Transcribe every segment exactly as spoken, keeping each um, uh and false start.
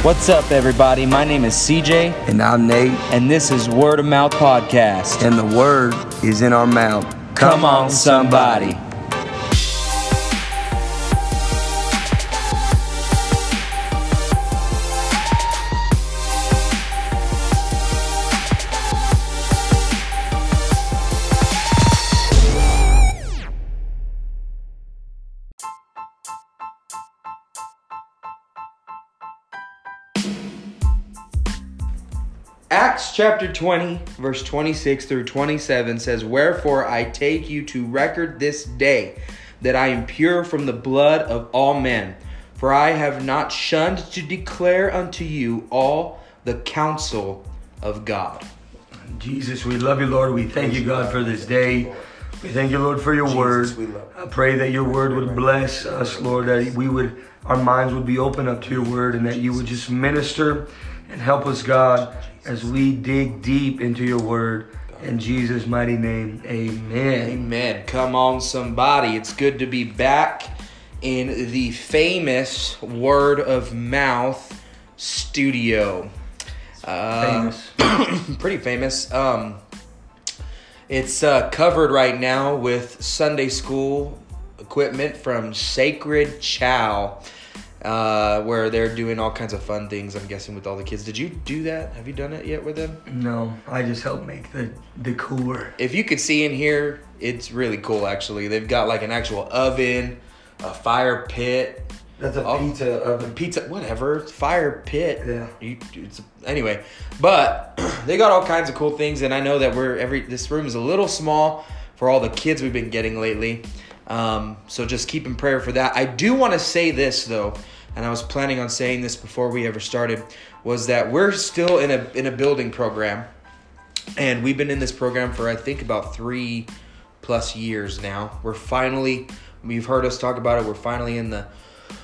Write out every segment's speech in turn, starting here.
What's up, everybody? My name is C J. And I'm Nate. And this is Word of Mouth Podcast. And the word is in our mouth. Come, Come on, somebody. Acts chapter twenty, verse twenty-six through twenty-seven says, "Wherefore I take you to record this day, that I am pure from the blood of all men. For I have not shunned to declare unto you all the counsel of God." Jesus, we love you, Lord. We thank you, God, for this day. We thank you, Lord, for your word. I pray that your word would bless us, Lord, that we would, our minds would be open up to your word, and that you would just minister and help us, God, as we dig deep into your word. In Jesus' mighty name, amen. Amen. Come on, somebody. It's good to be back in the famous Word of Mouth studio. Uh, Famous. Pretty famous. Um, it's uh, covered right now with Sunday school equipment from Sacred Chow. Uh, where they're doing all kinds of fun things, I'm guessing, with all the kids. Did you do that? Have you done it yet with them? No, I just help make the decor. If you could see in here, it's really cool, actually. They've got like an actual oven, a fire pit. That's a all, pizza oven. Pizza, whatever. Fire pit. Yeah. You, it's, anyway, but they got all kinds of cool things, and I know that we're every this room is a little small for all the kids we've been getting lately. Um, so just keep in prayer for that. I do want to say this, though, and I was planning on saying this before we ever started, was that we're still in a in a building program, and we've been in this program for, I think, about three plus years now. We're finally, you've heard us talk about it, we're finally in the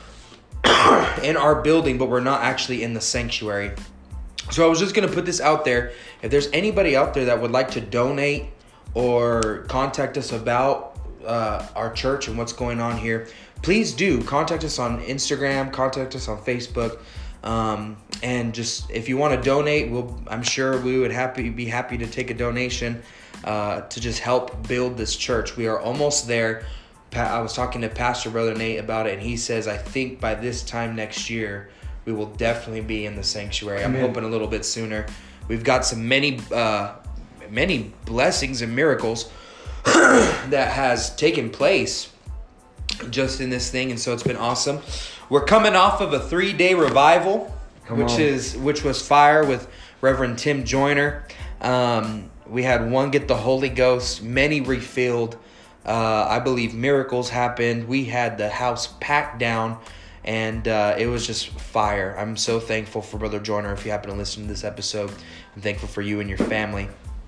in our building, but we're not actually in the sanctuary. So I was just going to put this out there. If there's anybody out there that would like to donate or contact us about Uh, our church and what's going on here, please do contact us on Instagram, contact us on Facebook, um, and just if you want to donate, we'll I'm sure we would happy be happy to take a donation uh, to just help build this church. We are almost there. Pa- I was talking to Pastor Brother Nate about it, and he says I think by this time next year we will definitely be in the sanctuary. I'm Amen. hoping a little bit sooner. We've got some many uh, many blessings and miracles that has taken place just in this thing, and so it's been awesome. We're coming off of a three-day revival, Come which on. is which was fire with Reverend Tim Joyner. Um, we had one get the Holy Ghost, many refilled. Uh, I believe miracles happened. We had the house packed down, and uh, it was just fire. I'm so thankful for Brother Joyner. If you happen to listen to this episode, I'm thankful for you and your family.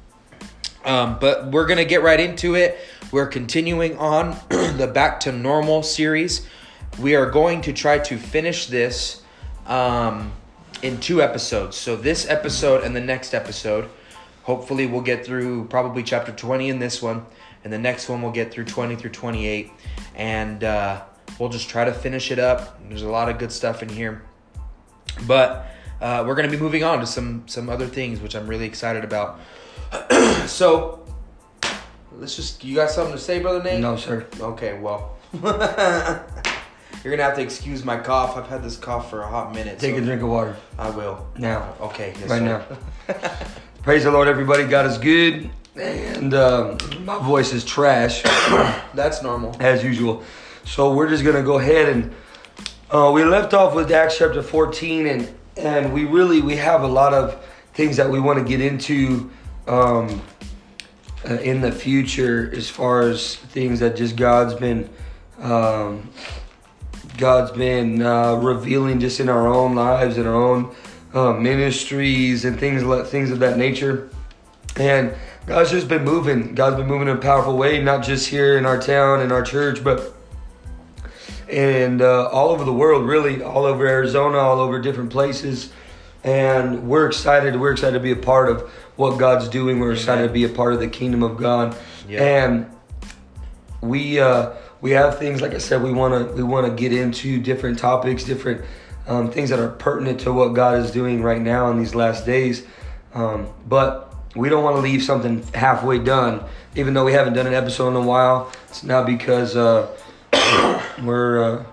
Um, but we're going to get right into it. We're continuing on the Back to Normal series. We are going to try to finish this um, in two episodes. So this episode and the next episode. Hopefully we'll get through probably chapter twenty in this one. And the next one we'll get through twenty through twenty-eight. And uh, we'll just try to finish it up. There's a lot of good stuff in here. But uh, we're going to be moving on to some, some other things, which I'm really excited about. So, let's just, you got something to say, Brother Nate? No, sir. Okay, well, you're going to have to excuse my cough. I've had this cough for a hot minute. Take so a drink of water. I will. Now. Okay. Yes, Right sir. now. Praise the Lord, everybody. God is good. And um, my voice is trash. That's normal. As usual. So we're just going to go ahead and uh, we left off with Acts chapter fourteen. And, and we really, we have a lot of things that we want to get into um, uh, in the future, as far as things that just God's been um, God's been uh, revealing just in our own lives, in our own uh, ministries and things like things of that nature. And God's just been moving. God's been moving in a powerful way, not just here in our town, in our church, but and uh, all over the world, really, all over Arizona, all over different places. And we're excited. We're excited to be a part of what God's doing. We're excited Amen. to be a part of the kingdom of God. Yeah. And we uh, we have things, like I said, we want to we want to get into different topics, different um, things that are pertinent to what God is doing right now in these last days. Um, but we don't want to leave something halfway done, even though we haven't done an episode in a while. It's not because uh, we're, uh,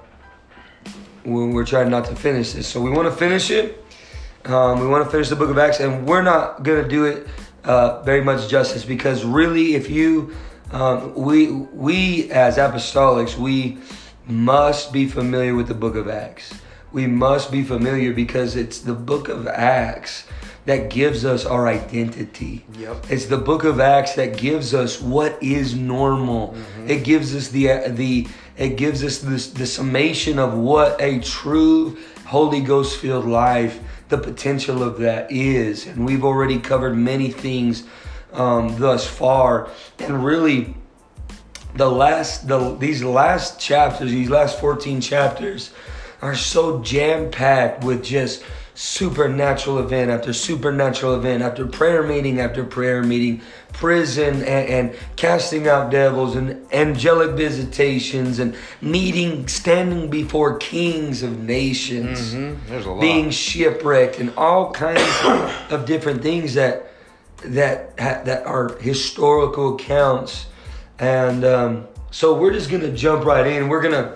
we're we're trying not to finish this. So we want to finish it. Um, we want to finish the book of Acts, and we're not going to do it uh, very much justice, because really, if you, um, we we as apostolics, we must be familiar with the book of Acts. We must be familiar because it's the book of Acts that gives us our identity. Yep. It's the book of Acts that gives us what is normal. Mm-hmm. It gives us the the it gives us this the summation of what a true Holy Ghost filled life, the potential of that is. And we've already covered many things um, thus far. And really, the last the these last chapters, these last fourteen chapters, are so jam packed with just supernatural event after supernatural event, after prayer meeting after prayer meeting, prison and, and casting out devils and angelic visitations and meeting, standing before kings of nations, mm-hmm. There's a lot. Being shipwrecked, and all kinds of different things that that that are historical accounts. And um, so we're just gonna jump right in. We're gonna.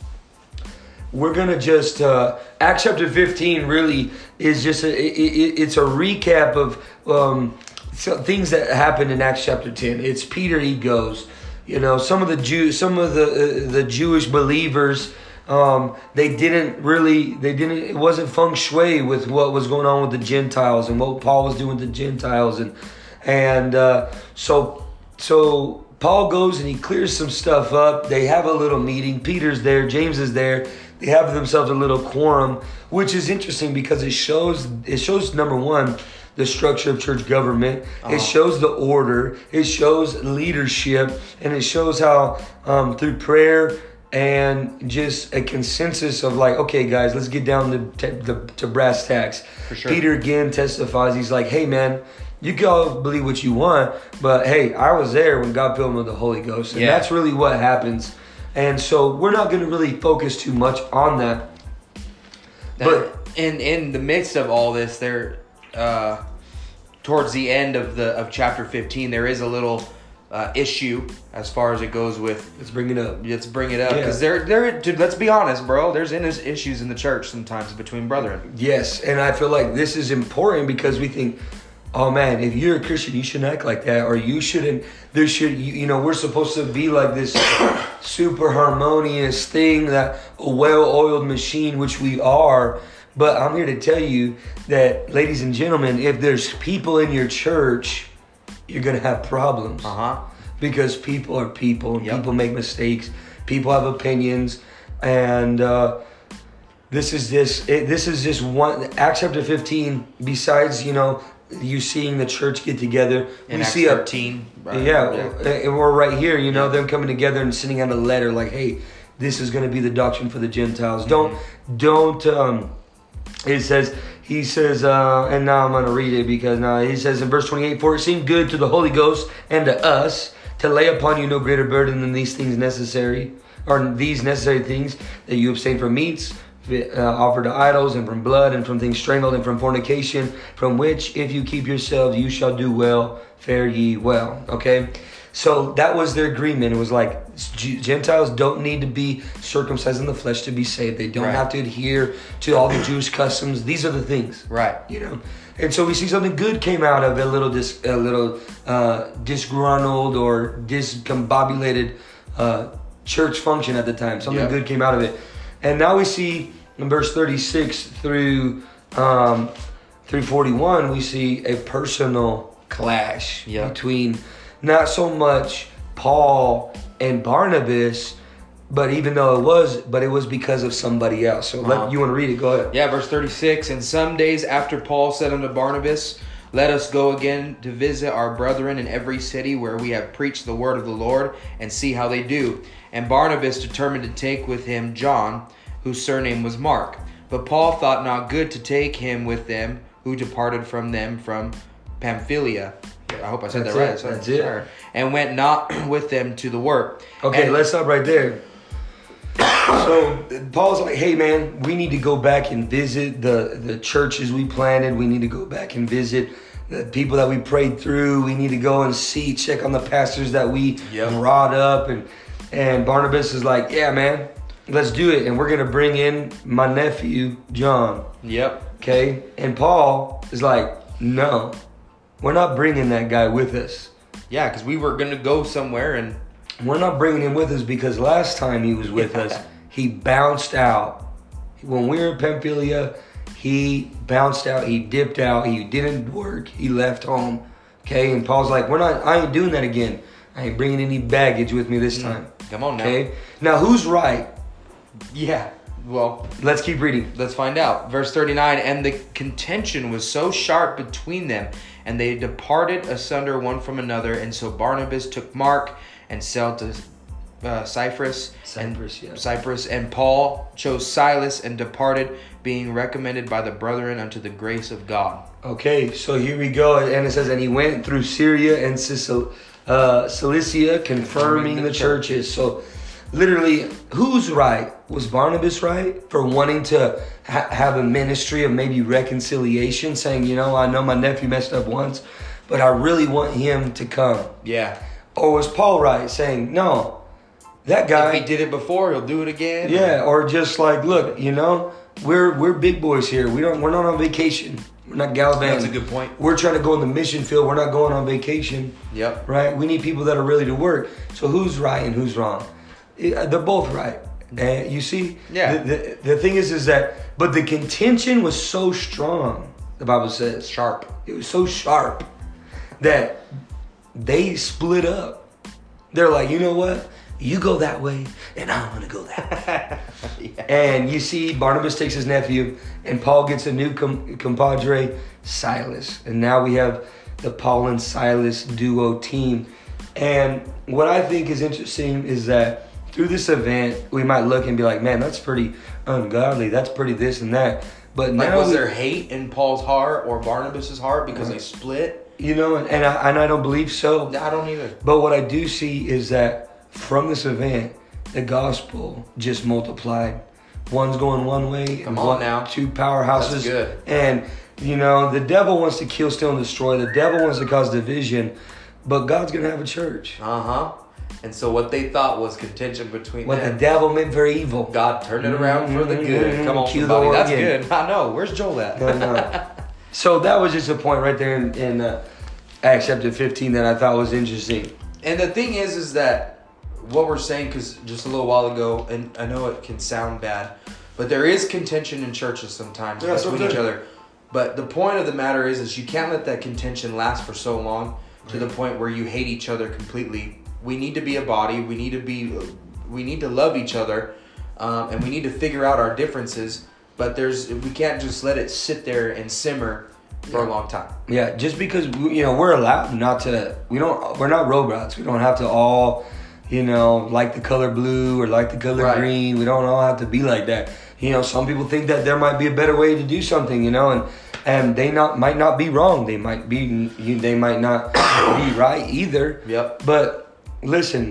We're going to just, uh, Acts chapter fifteen really is just, a, it, it, it's a recap of um, some things that happened in Acts chapter ten. It's Peter, he goes, you know, some of the Jew, some of the uh, the Jewish believers, um, they didn't really, they didn't, it wasn't feng shui with what was going on with the Gentiles and what Paul was doing with the Gentiles. And, and uh, so, so Paul goes and he clears some stuff up. They have a little meeting. Peter's there, James is there. They have themselves a little quorum, which is interesting because it shows, it shows number one, the structure of church government. Uh-huh. It shows the order. It shows leadership. And it shows how um, through prayer and just a consensus of like, okay, guys, let's get down to, to, to brass tacks. For sure. Peter again testifies. He's like, hey, man, you can all believe what you want, but hey, I was there when God filled me with the Holy Ghost. And yeah. that's really what happens. And so we're not going to really focus too much on that. But in in the midst of all this, there, uh, towards the end of the of chapter fifteen, there is a little uh, issue as far as it goes with. Let's bring it up. Let's bring it up because yeah. there there dude. Let's be honest, bro. There's issues in the church sometimes between brethren. Yes, and I feel like this is important because we think, oh man, if you're a Christian, you shouldn't act like that, or you shouldn't. There should, you, you know, we're supposed to be like this super harmonious thing, that a well-oiled machine, which we are. But I'm here to tell you that, ladies and gentlemen, if there's people in your church, you're gonna have problems. Uh huh. Because people are people, and yep. people make mistakes. People have opinions, and uh, this is this. It, this is just one. Acts chapter fifteen. Besides, you know, you seeing the church get together, in we Acts see a thirteen. Right? Yeah, yeah, and we're right here. You know, yeah. them coming together and sending out a letter like, "Hey, this is going to be the doctrine for the Gentiles." Mm-hmm. Don't, don't. Um, it says. He says, uh, and now I'm going to read it because now he says in verse twenty-eight, "For it seemed good to the Holy Ghost and to us to lay upon you no greater burden than these things necessary, or these necessary things, that you abstain from meats uh, offered to idols, and from blood, and from things strangled, and from fornication, from which if you keep yourselves, you shall do well, fare ye well." Okay? So that was their agreement. It was like, Gentiles don't need to be circumcised in the flesh to be saved. They don't right. have to adhere to all the Jewish customs. These are the things. Right. You know? And so we see something good came out of a little dis, a little uh, disgruntled or discombobulated uh, church function at the time. Something yep. good came out of it. And now we see in verse thirty-six through um, through forty-one, we see a personal clash yep. between not so much Paul and Barnabas, but even though it was, but it was because of somebody else. So uh-huh. let, you want to read it? Go ahead. Yeah, verse thirty-six. "And some days after Paul said unto Barnabas, Let us go again to visit our brethren in every city where we have preached the word of the Lord, and see how they do. And Barnabas determined to take with him John, whose surname was Mark. But Paul thought not good to take him with them, who departed from them from Pamphylia." I hope I said That's that right. It. So That's it. "And went not with them to the work." Okay, and, let's stop right there. So Paul's like, hey man, we need to go back and visit the, the churches we planted. We need to go back and visit the people that we prayed through. We need to go and see, check on the pastors that we Yep. brought up. And, and Barnabas is like, yeah, man, let's do it. And we're going to bring in my nephew, John. Yep. Okay. And Paul is like, no, we're not bringing that guy with us. Yeah, because we were gonna go somewhere and We're not bringing him with us because last time he was with us, he bounced out. When we were in Pamphylia, he bounced out. He dipped out. He didn't work. He left home. Okay, and Paul's like, "We're not. I ain't doing that again. I ain't bringing any baggage with me this time." come on now. Okay. Now who's right? Yeah. Well, Let's keep reading. let's find out. Verse thirty-nine, and the contention was so sharp between them, and they departed asunder one from another. And so Barnabas took Mark and sailed to uh, Cyprus. Cyprus, and, yeah. Cyprus, and Paul chose Silas and departed, being recommended by the brethren unto the grace of God. Okay, so here we go, and it says, and he went through Syria and Sicil- uh, Cilicia, confirming the churches. So, literally, who's right? Was Barnabas right for wanting to ha- have a ministry of maybe reconciliation, saying, you know, I know my nephew messed up once, but I really want him to come? Yeah. Or was Paul right, saying, no, that guy, If he did it before, he'll do it again. yeah, or just like, look, you know, we're we're big boys here. We don't we're not on vacation. We're not gallivanting. That's a good point. We're trying to go in the mission field. We're not going on vacation. Yep. Right? We need people that are ready to work. So who's right and who's wrong? Eh, They're both right. And you see, Yeah. The, the, the thing is, is that, but the contention was so strong. The Bible says Sharp. it was so sharp that they split up. They're like, you know what? You go that way, and I'm gonna go that way. Yeah. And you see, Barnabas takes his nephew, and Paul gets a new com- compadre, Silas. And now we have the Paul and Silas duo team. And what I think is interesting is that through this event, we might look and be like, man, that's pretty ungodly. That's pretty this and that. But Like, now was we- there hate in Paul's heart or Barnabas' heart because they split? you know, and, and, I, and I don't believe so. I don't either. But what I do see is that from this event, the gospel just multiplied. One's going one way, Come and on one, now. two powerhouses. That's good. And you know, the devil wants to kill, steal, and destroy. The devil wants to cause division, but God's gonna have a church. Uh huh. And so what they thought was contention between What them, the devil meant for evil, God turned it around for the good. Mhm. Come on, Cue the somebody. That's organ. good. I know. Where's Joel at? No, no. So that was just a point right there in, in uh, Acts chapter fifteen that I thought was interesting. And the thing is, is that what we're saying, because just a little while ago, and I know it can sound bad, but there is contention in churches sometimes Yeah, between sometimes. each other. But the point of the matter is, is you can't let that contention last for so long to the point where you hate each other completely. We need to be a body. We need to be, we need to love each other, um, and we need to figure out our differences. But there's, we can't just let it sit there and simmer for a long time. Yeah, just because we, you know we're allowed not to, we don't, we're not robots. We don't have to all, you know, like the color blue or like the color Right. green. We don't all have to be like that. You know, some people think that there might be a better way to do something. You know, and and they not might not be wrong. They might be, they might not be right either. Yep. But listen,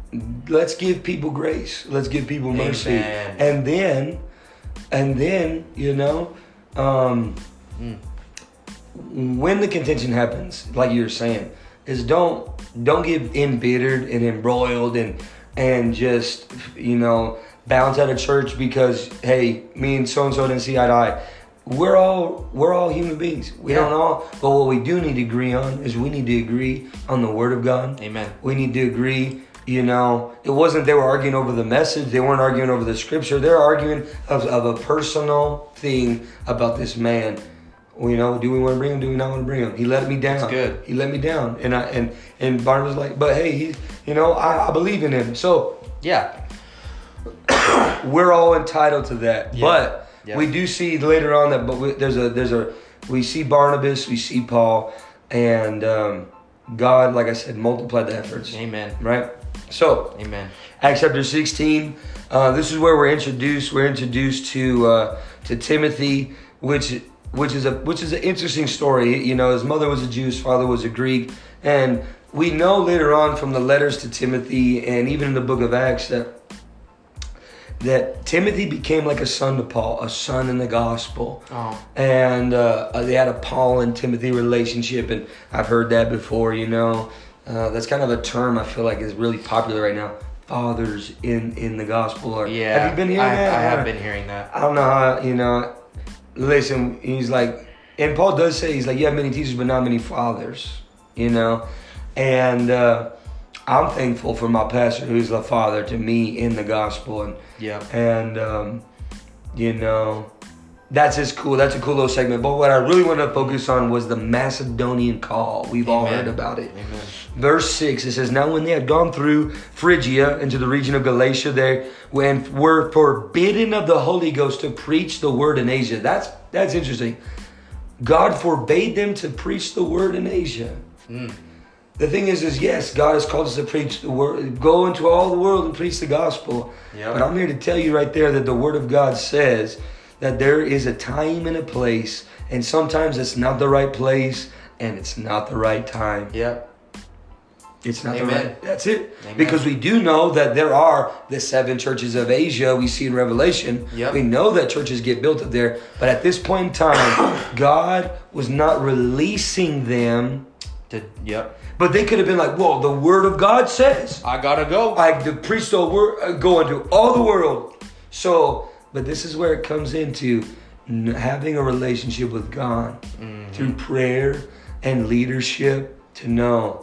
let's give people grace. Let's give people mercy, Amen. and then, and then you know. Um, Mm. When the contention happens, like you were saying, is don't don't get embittered and embroiled and and just you know bounce out of church because hey, me and so and so didn't see eye to eye. We're all we're all human beings. We Yeah. don't all, but what we do need to agree on is we need to agree on the Word of God. Amen. We need to agree. You know, it wasn't they were arguing over the message. They weren't arguing over the scripture. They're arguing of, of a personal thing about this man. You know, do we want to bring him? Do we not want to bring him? He let me down. That's good. He let me down, and I and and Barnabas was like, but hey, he, you know, I, I believe in him. So Yeah. we're all entitled to that. Yeah. But Yeah. we do see later on that. But we, there's a there's a we see Barnabas, we see Paul, and um, God, like I said, multiplied the efforts. Amen. Right. So Amen. Acts chapter sixteen. Uh, this is where we're introduced. We're introduced to uh, to Timothy, which which is a which is an interesting story. You know, his mother was a Jew, his father was a Greek, and we know later on from the letters to Timothy and even in the book of Acts that that Timothy became like a son to Paul, a son in the gospel. Oh. And uh, they had a Paul and Timothy relationship, and I've heard that before, you know. Uh, that's kind of a term I feel like is really popular right now. Fathers in, in the gospel. Or, Yeah. have you been hearing I, that? I have been hearing that. I don't know how, you know. Listen, he's like, and Paul does say, he's like, you have many teachers, but not many fathers, you know. And uh, I'm thankful for my pastor, who's the father to me in the gospel. And, Yeah. and um, you know, that's just cool. That's a cool little segment. But what I really wanted to focus on was the Macedonian call. We've all Amen. heard about it. Amen. Verse six, it says, now when they had gone through Phrygia into the region of Galatia, they when were forbidden of the Holy Ghost to preach the word in Asia. That's that's interesting. God forbade them to preach the word in Asia. Mm. The thing is, is yes, God has called us to preach the word, go into all the world and preach the gospel. Yep. But I'm here to tell you right there that the word of God says that there is a time and a place, and sometimes it's not the right place and it's not the right time. Yep. It's not Amen. the right. That's it. Amen. Because we do know that there are the seven churches of Asia we see in Revelation. Yep. We know that churches get built up there. But at this point in time, God was not releasing them. To, yep. But they could have been like, whoa, the word of God says I gotta go. I to preach the word, uh, go into all the world. So, but this is where it comes into n- having a relationship with God Mm-hmm. through prayer and leadership to know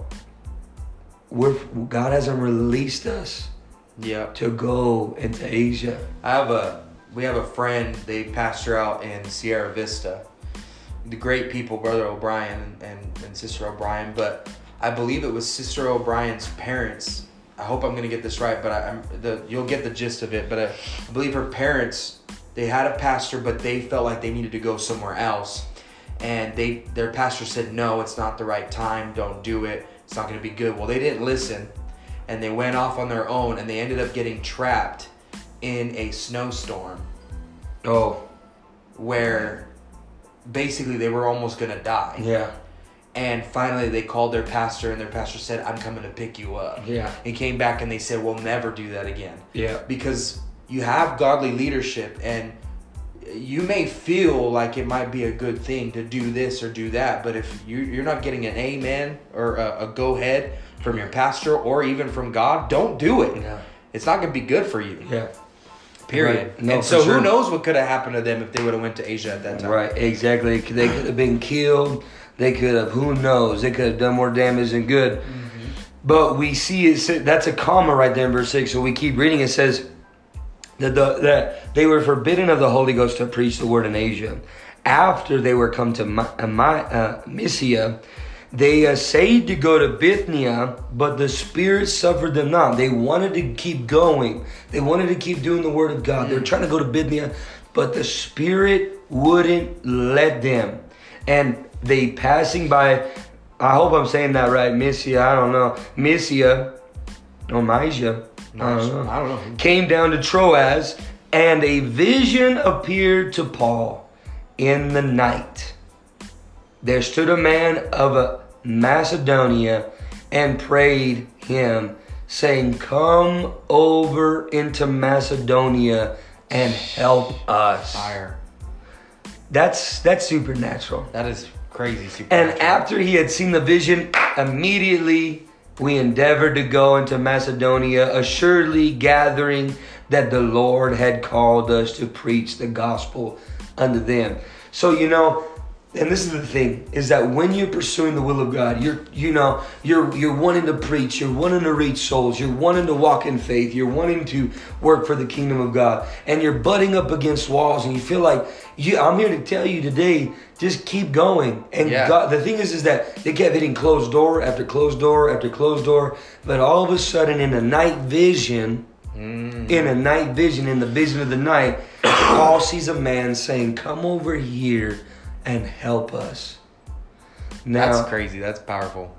we're, God hasn't released us Yep. to go into Asia. I have a we have a friend, they pastor out in Sierra Vista. The great people, Brother O'Brien and, and Sister O'Brien, but I believe it was Sister O'Brien's parents. I hope I'm gonna get this right, but I, I'm the you'll get the gist of it. But I, I believe her parents, they had a pastor, but they felt like they needed to go somewhere else, and they their pastor said, no, it's not the right time. Don't do it. It's not gonna be good. Well, they didn't listen, and they went off on their own, and they ended up getting trapped in a snowstorm Oh, where basically they were almost gonna die. yeah. And finally they called their pastor, and their pastor said, I'm coming to pick you up. Yeah. And came back and they said, we'll never do that again. Yeah. Because you have godly leadership, and you may feel like it might be a good thing to do this or do that, but if you, you're not getting an amen or a, a go ahead from your pastor or even from God, don't do it. Yeah. It's not going to be good for you. Yeah. Period. Right. No, and for so sure. who knows what could have happened to them if they would have went to Asia at that time. Right, exactly. They could have been killed. They could have, who knows? They could have done more damage than good. Mm-hmm. But we see it, that's a comma right there in verse six. So we keep reading. It says that, the, that they were forbidden of the Holy Ghost to preach the word in Asia. After they were come to My, uh, My, uh, Mysia, they essayed to go to Bithynia, but the Spirit suffered them not. They wanted to keep going. They wanted to keep doing the word of God. Mm. They were trying to go to Bithynia, but the Spirit wouldn't let them. And they passing by, I hope I'm saying that right, Mysia, I don't know, Mysia, or Mysia, I don't know, I don't know. came down to Troas, and a vision appeared to Paul in the night. There stood a man of a Macedonia and prayed him, saying, come over into Macedonia and help us. Fire. That's that's supernatural. That is crazy. Supernatural. And after he had seen the vision, immediately we endeavored to go into Macedonia, assuredly gathering that the Lord had called us to preach the gospel unto them. So, you know, and this is the thing, is that when you're pursuing the will of God, you're, you know, you're, you're wanting to preach, you're wanting to reach souls, you're wanting to walk in faith, you're wanting to work for the kingdom of God, and you're butting up against walls, and you feel like, you, I'm here to tell you today, just keep going. And Yeah. God, the thing is, is that they kept hitting closed door after closed door after closed door, but all of a sudden in a night vision, Mm. in a night vision, in the vision of the night, Paul sees a man saying, come over here and help us. Now, That's crazy. That's powerful.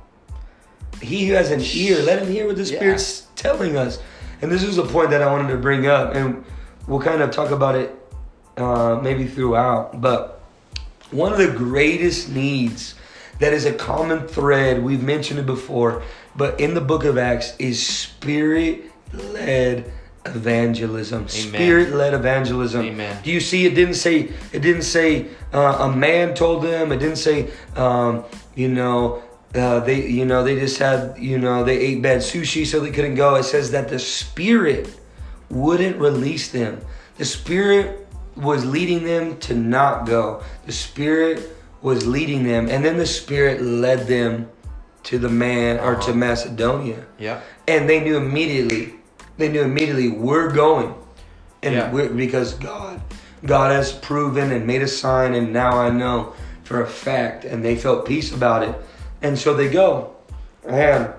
he who has an ear, let him hear what the Yeah. Spirit's telling us. And this is a point that I wanted to bring up, and we'll kind of talk about it uh, maybe throughout. But one of the greatest needs that is a common thread, we've mentioned it before, but in the book of Acts, is Spirit-led evangelism, spirit-led evangelism. Amen. Do you see? It didn't say. It didn't say uh, a man told them. It didn't say. Um, you know, uh, they. You know, they just had. You know, they ate bad sushi, so they couldn't go. It says that the Spirit wouldn't release them. The Spirit was leading them to not go. The Spirit was leading them, and then the Spirit led them to the man or to Macedonia. Yeah. And they knew immediately. They knew immediately we're going, and Yeah. we're, because God, God has proven and made a sign, and now I know for a fact. And they felt peace about it, and so they go. And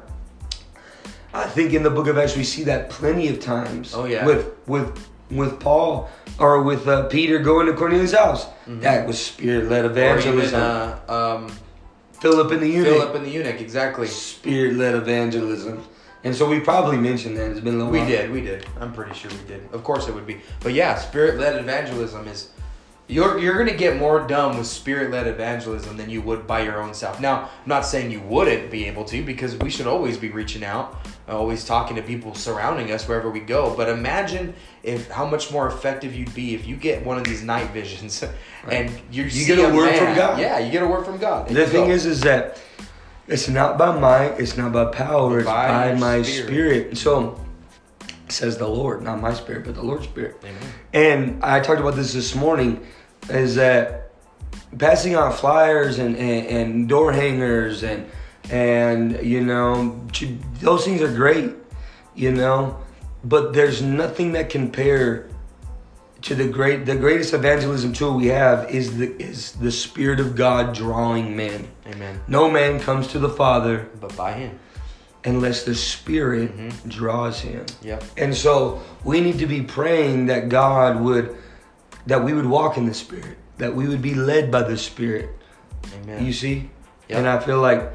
I think in the Book of Acts we see that plenty of times. Oh, yeah. With with with Paul or with uh, Peter going to Cornelius' house. Mm-hmm. That was spirit-led Or evangelism. even, uh, um, Philip and the eunuch. Philip and the eunuch, exactly. Spirit-led evangelism. And so we probably mentioned that. It's been a little We while. did, we did. I'm pretty sure we did. Of course it would be. But yeah, spirit-led evangelism is... You're you're going to get more done with spirit-led evangelism than you would by your own self. Now, I'm not saying you wouldn't be able to, because we should always be reaching out, always talking to people surrounding us wherever we go. But imagine if how much more effective you'd be if you get one of these night visions and you're You get a word from God. Yeah, you get a word from God. The thing is, is that it's not by might, it's not by power, it's By by, your my spirit. spirit. So, says the Lord, not my spirit, but the Lord's spirit. Amen. And I talked about this this morning, is that passing out flyers and, and, and door hangers and, and, you know, those things are great, you know, but there's nothing that compare to the great, the greatest evangelism tool we have is the, is the Spirit of God drawing men. Amen. No man comes to the Father But by Him. unless the Spirit Mhm. draws him. Yep. And so we need to be praying that God would, that we would walk in the Spirit, that we would be led by the Spirit. Amen. You see? Yep. And I feel like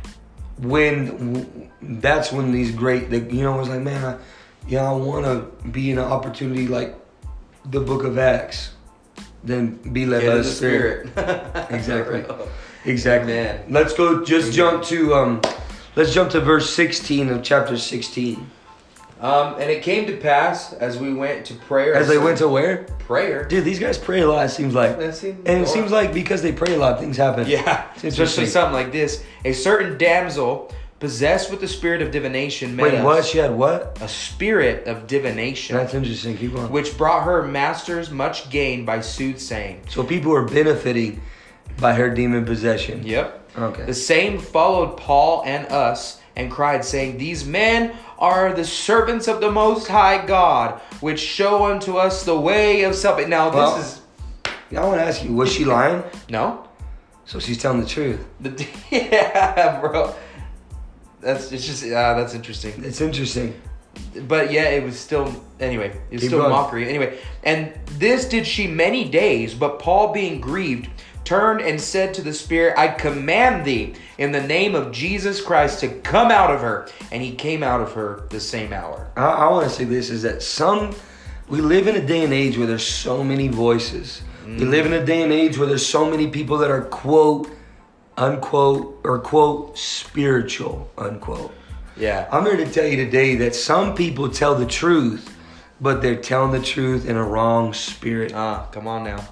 when, that's when these great, the, you know, it's like, man, I, yeah, I want to be in an opportunity like the Book of Acts, then be led Get by in the, Spirit. Exactly. Exactly. Amen. Let's go, just Amen. jump to, um, let's jump to verse sixteen of chapter sixteen. Um, and it came to pass as we went to prayer. As they went to where? prayer. Dude, these guys pray a lot, it seems like. That seems- And it seems like because they pray a lot, things happen. Yeah, It's especially interesting. something like this. A certain damsel possessed with the spirit of divination met Wait, us. what? She had what? A spirit of divination, That's interesting. Keep going. which brought her masters much gain by soothsaying. So people are benefiting by her demon possession. Yep. Okay. The same followed Paul and us and cried, saying, These men are the servants of the Most High God, which show unto us the way of salvation. Now, Well- this is... I want to ask you, was she lying? No? So she's telling the truth. The, yeah, bro. That's it's just uh, that's interesting. It's interesting. But yeah, it was still anyway. It was Keep still going. mockery anyway. And this did she many days. But Paul, being grieved, turned and said to the spirit, I command thee in the name of Jesus Christ to come out of her. And he came out of her the same hour. I, I want to say this is that some, we live in a day and age where there's so many voices. We live in a day and age where there's so many people that are quote, unquote, or quote, spiritual, unquote. Yeah. I'm here to tell you today that some people tell the truth, but they're telling the truth in a wrong spirit. Ah, come on now.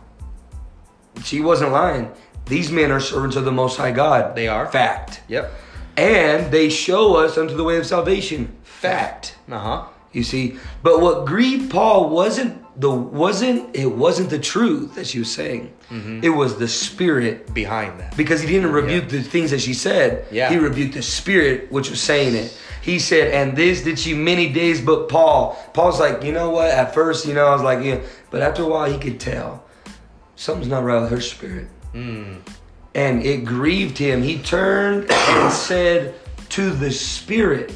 She wasn't lying. These men are servants of the Most High God. They are. Fact. Yep. And they show us unto the way of salvation. Fact. Uh-huh. You see, but what grieved Paul wasn't the wasn't it wasn't the truth that she was saying. Mm-hmm. It was the spirit, Behind that. because he didn't rebuke Yeah. the things that she said. Yeah. He rebuked the spirit which was saying it. He said, and this did she many days, but Paul. Paul's like, you know what? At first, you know, I was like, yeah, but after a while, he could tell something's not right with her spirit. Mm. And it grieved him. He turned and said to the spirit,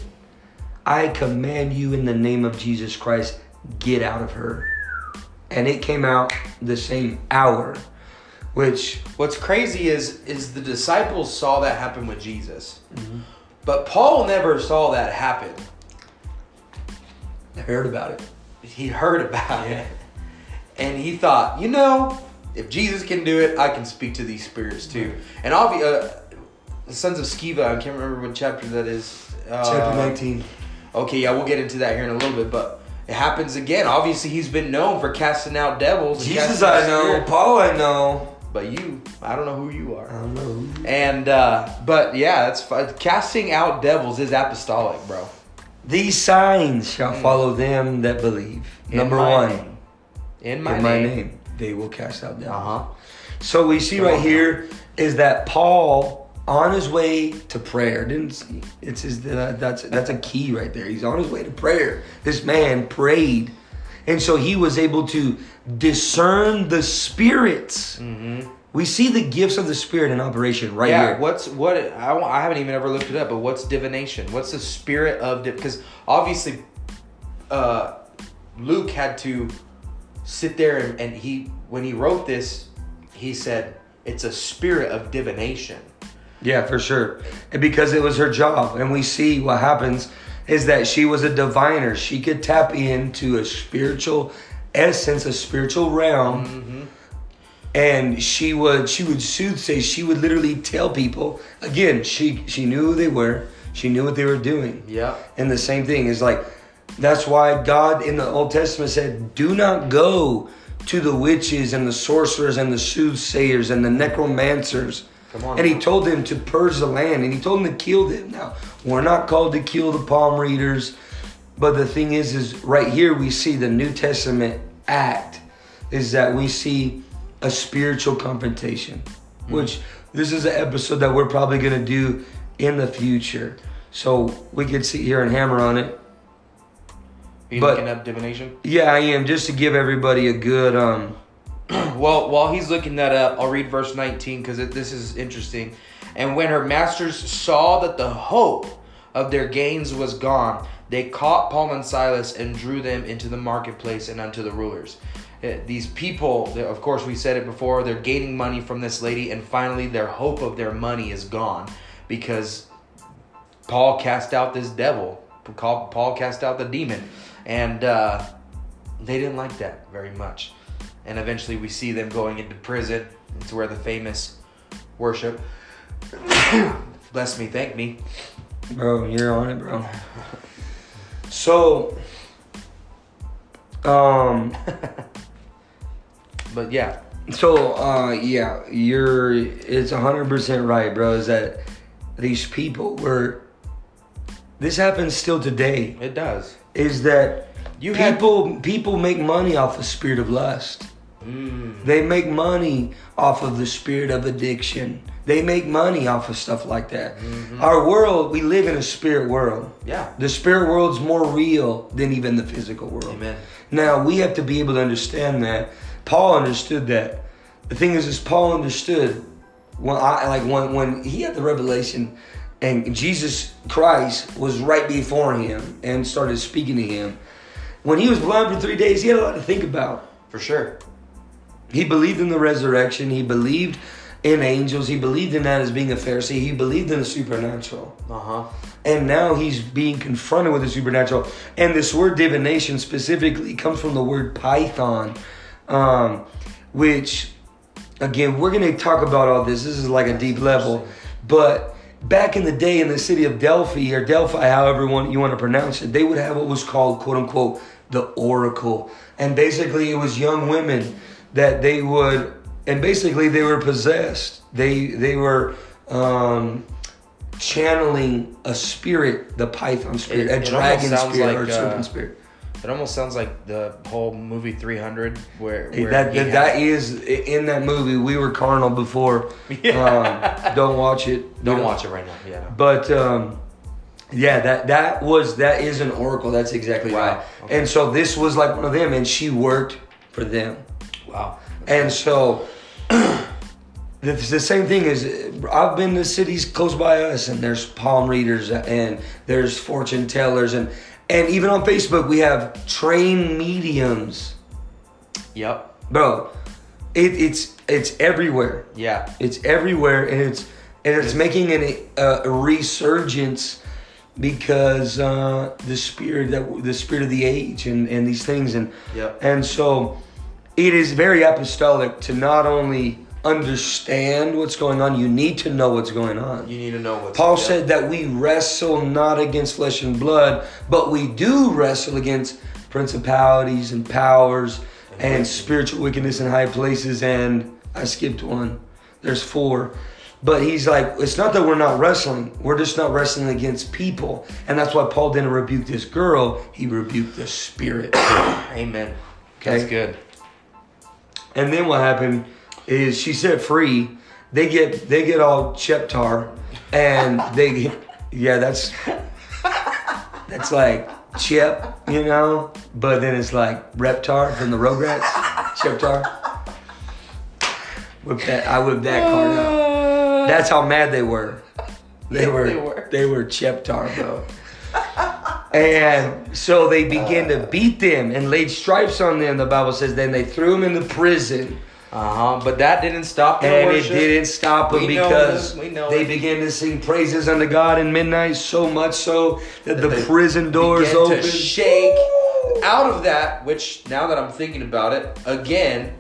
I command you in the name of Jesus Christ, get out of her. And it came out the same hour, which, What's crazy is is the disciples saw that happen with Jesus. Mm-hmm. But Paul never saw that happen. I heard about it. He heard about Yeah. it. And he thought, you know, if Jesus can do it, I can speak to these spirits too. And obvi- uh, the sons of Sceva, I can't remember what chapter that is. Uh, Chapter nineteen. Okay, yeah, we'll get into that here in a little bit. But it happens again. Obviously, he's been known for casting out devils. and Jesus, casting out I know. spirits. Paul, I know. But you, I don't know who you are. I don't know. Who. And uh, but yeah, that's fun. Casting out devils is apostolic, bro. These signs shall Mm. follow them that believe. In Number my one, name. In my in my name. name, they will cast out devils. Uh huh. So we see Come right on. here is that Paul, on his way to prayer, didn't see? It's his that, that's that's a key right there. He's on his way to prayer. This man prayed, and so he was able to discern the spirits. Mm-hmm. We see the gifts of the Spirit in operation right yeah, here. what's what? I, won't- I haven't even ever looked it up. But what's divination? What's the spirit of? Because obviously, uh, Luke had to sit there and, and he when he wrote this, he said it's a spirit of divination. Yeah, for sure. And because it was her job. And we see what happens is that she was a diviner. She could tap into a spiritual essence, a spiritual realm. Mm-hmm. And she would she would soothsay. She would literally tell people. Again, she she knew who they were. She knew what they were doing. Yeah. And the same thing is like, that's why God in the Old Testament said, do not go to the witches and the sorcerers and the soothsayers and the necromancers. Come on. And he told them to purge the land, and he told them to kill them. Now, we're not called to kill the palm readers, but the thing is, is right here we see the New Testament act is that we see a spiritual confrontation, mm-hmm. which this is an episode that we're probably going to do in the future. So we could sit here and hammer on it. Are you but- looking up divination? Yeah, I am, just to give everybody a good... um. Well, while he's looking that up, I'll read verse nineteen because this is interesting. And when her masters saw that the hope of their gains was gone, they caught Paul and Silas and drew them into the marketplace and unto the rulers. Uh, These people, of course, we said it before, they're gaining money from this lady, and finally their hope of their money is gone because Paul cast out this devil. Paul Paul cast out the demon, and uh, they didn't like that very much. And eventually we see them going into prison. It's where the famous worship. Bless me, thank me. Bro, you're on it, bro. So, um, But yeah. so, uh, yeah, you're, it's one hundred percent right, bro, is that these people were, this happens still today, It does. is that You had- people, people make money off the spirit of lust. Mm. They make money off of the spirit of addiction. They make money off of stuff like that. Mm-hmm. Our world, we live in a spirit world. Yeah. The spirit world's more real than even the physical world. Amen. Now, we have to be able to understand that. Paul understood that. The thing is, is Paul understood when I like when when he had the revelation and Jesus Christ was right before him and started speaking to him. When he was blind for three days, he had a lot to think about. For sure. He believed in the resurrection. He believed in angels. He believed in that as being a Pharisee. He believed in the supernatural. Uh-huh. And now he's being confronted with the supernatural. And this word divination specifically comes from the word python, um, which, again, we're going to talk about all this. This is like a deep level. But back in the day in the city of Delphi, or Delphi, however one, you want to pronounce it, they would have what was called, quote unquote, the oracle. And basically it was young women that they would, and basically they were possessed. They they were um, channeling a spirit, the python spirit, It- a it dragon almost sounds spirit, or like, a serpent uh, spirit. It almost sounds like the whole movie three hundred where, Hey, where that he that, had- that is in that movie. We were carnal before. Yeah. Um, don't watch it. Don't We watch it right now. Yeah. no. But um, yeah, that that was that is an oracle. That's exactly Wow. right. Okay. And so this was like one of them, and she worked for them. Wow. And so the, the same thing is, I've been to cities close by us, and there's palm readers, and there's fortune tellers, and and even on Facebook we have trained mediums, Yep. bro. It, it's it's everywhere. Yeah. It's everywhere, and it's and it's making an, uh, a resurgence because uh, the spirit that the spirit of the age and, and these things, and Yep. and so it is very apostolic to not only understand what's going on, you need to know what's going on. You need to know what's Paul yeah. said that we wrestle not against flesh and blood, but we do wrestle against principalities and powers and spiritual wickedness in high places. And I skipped one. There's four. But he's like, it's not that we're not wrestling. We're just not wrestling against people. And that's why Paul didn't rebuke this girl. He rebuked the spirit. Amen. Okay? That's good. And then what happened is she set free. They get they get all Cheptar. And they get, yeah, that's, that's like Chip, you know? But then it's like Reptar from the Rugrats. Cheptar. Whip that, I whipped that card out. That's how mad they were. They were they were, they were Cheptar, bro. And so they began to beat them and laid stripes on them. The Bible says then they threw them into prison. Uh-huh. But that didn't stop their and worship. it didn't stop them we because know we know they it. began to sing praises unto God in midnight, so much so that, that the they prison doors began opened. to shake. Out of that, which now that I'm thinking about it, again,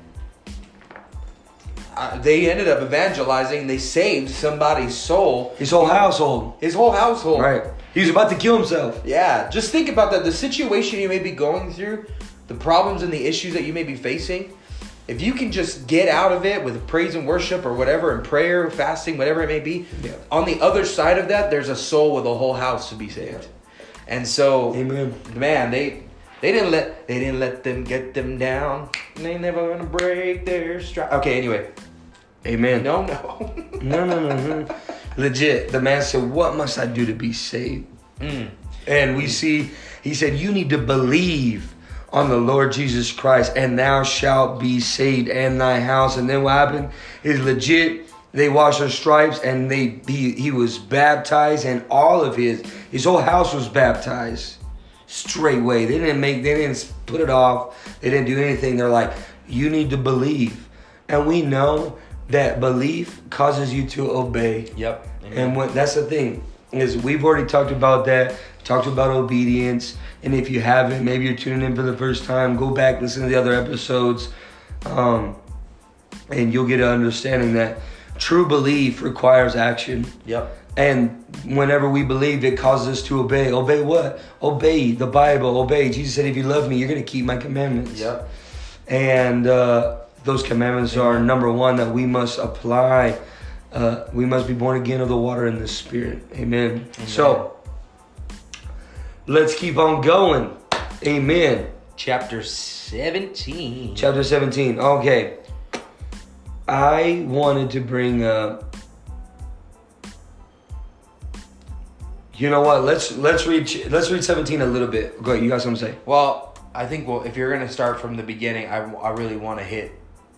uh, they ended up evangelizing. They saved somebody's soul. His whole household. His whole household. Right. He was about to kill himself. Yeah. Just think about that. The situation you may be going through, the problems and the issues that you may be facing. If you can just get out of it with praise and worship or whatever, and prayer, fasting, whatever it may be, yeah. on the other side of that, there's a soul with a whole house to be saved. Yeah. And so, Amen. man, they they didn't let they didn't let them get them down. They never gonna break their stride. Okay, anyway. Amen. No, no. no, no, no, no. Legit. The man said, "What must I do to be saved?" Mm. And we see, he said, "You need to believe on the Lord Jesus Christ, and thou shalt be saved, and thy house." And then what happened is legit. They washed their stripes, and they he he was baptized, and all of his his whole house was baptized straightway. They didn't make they didn't put it off. They didn't do anything. They're like, you need to believe, and we know that belief causes you to obey. Yep. Amen. And what that's the thing is we've already talked about that. Talked about obedience. And if you haven't, maybe you're tuning in for the first time, go back, listen to the other episodes, um, and you'll get an understanding that true belief requires action. Yep. And whenever we believe, it causes us to obey. Obey what? Obey the Bible. Obey. Jesus said, if you love me, you're going to keep my commandments. Yep. And uh, those commandments are, number one, that we must apply. Uh, we must be born again of the water and the Spirit. Amen. Amen. So, let's keep on going. Amen. Chapter seventeen. Chapter seventeen. Okay. I wanted to bring up. You know what? Let's let's read let's read seventeen a little bit. Go ahead. You got something to say? Well, I think well, if you're gonna start from the beginning, I, I really want to hit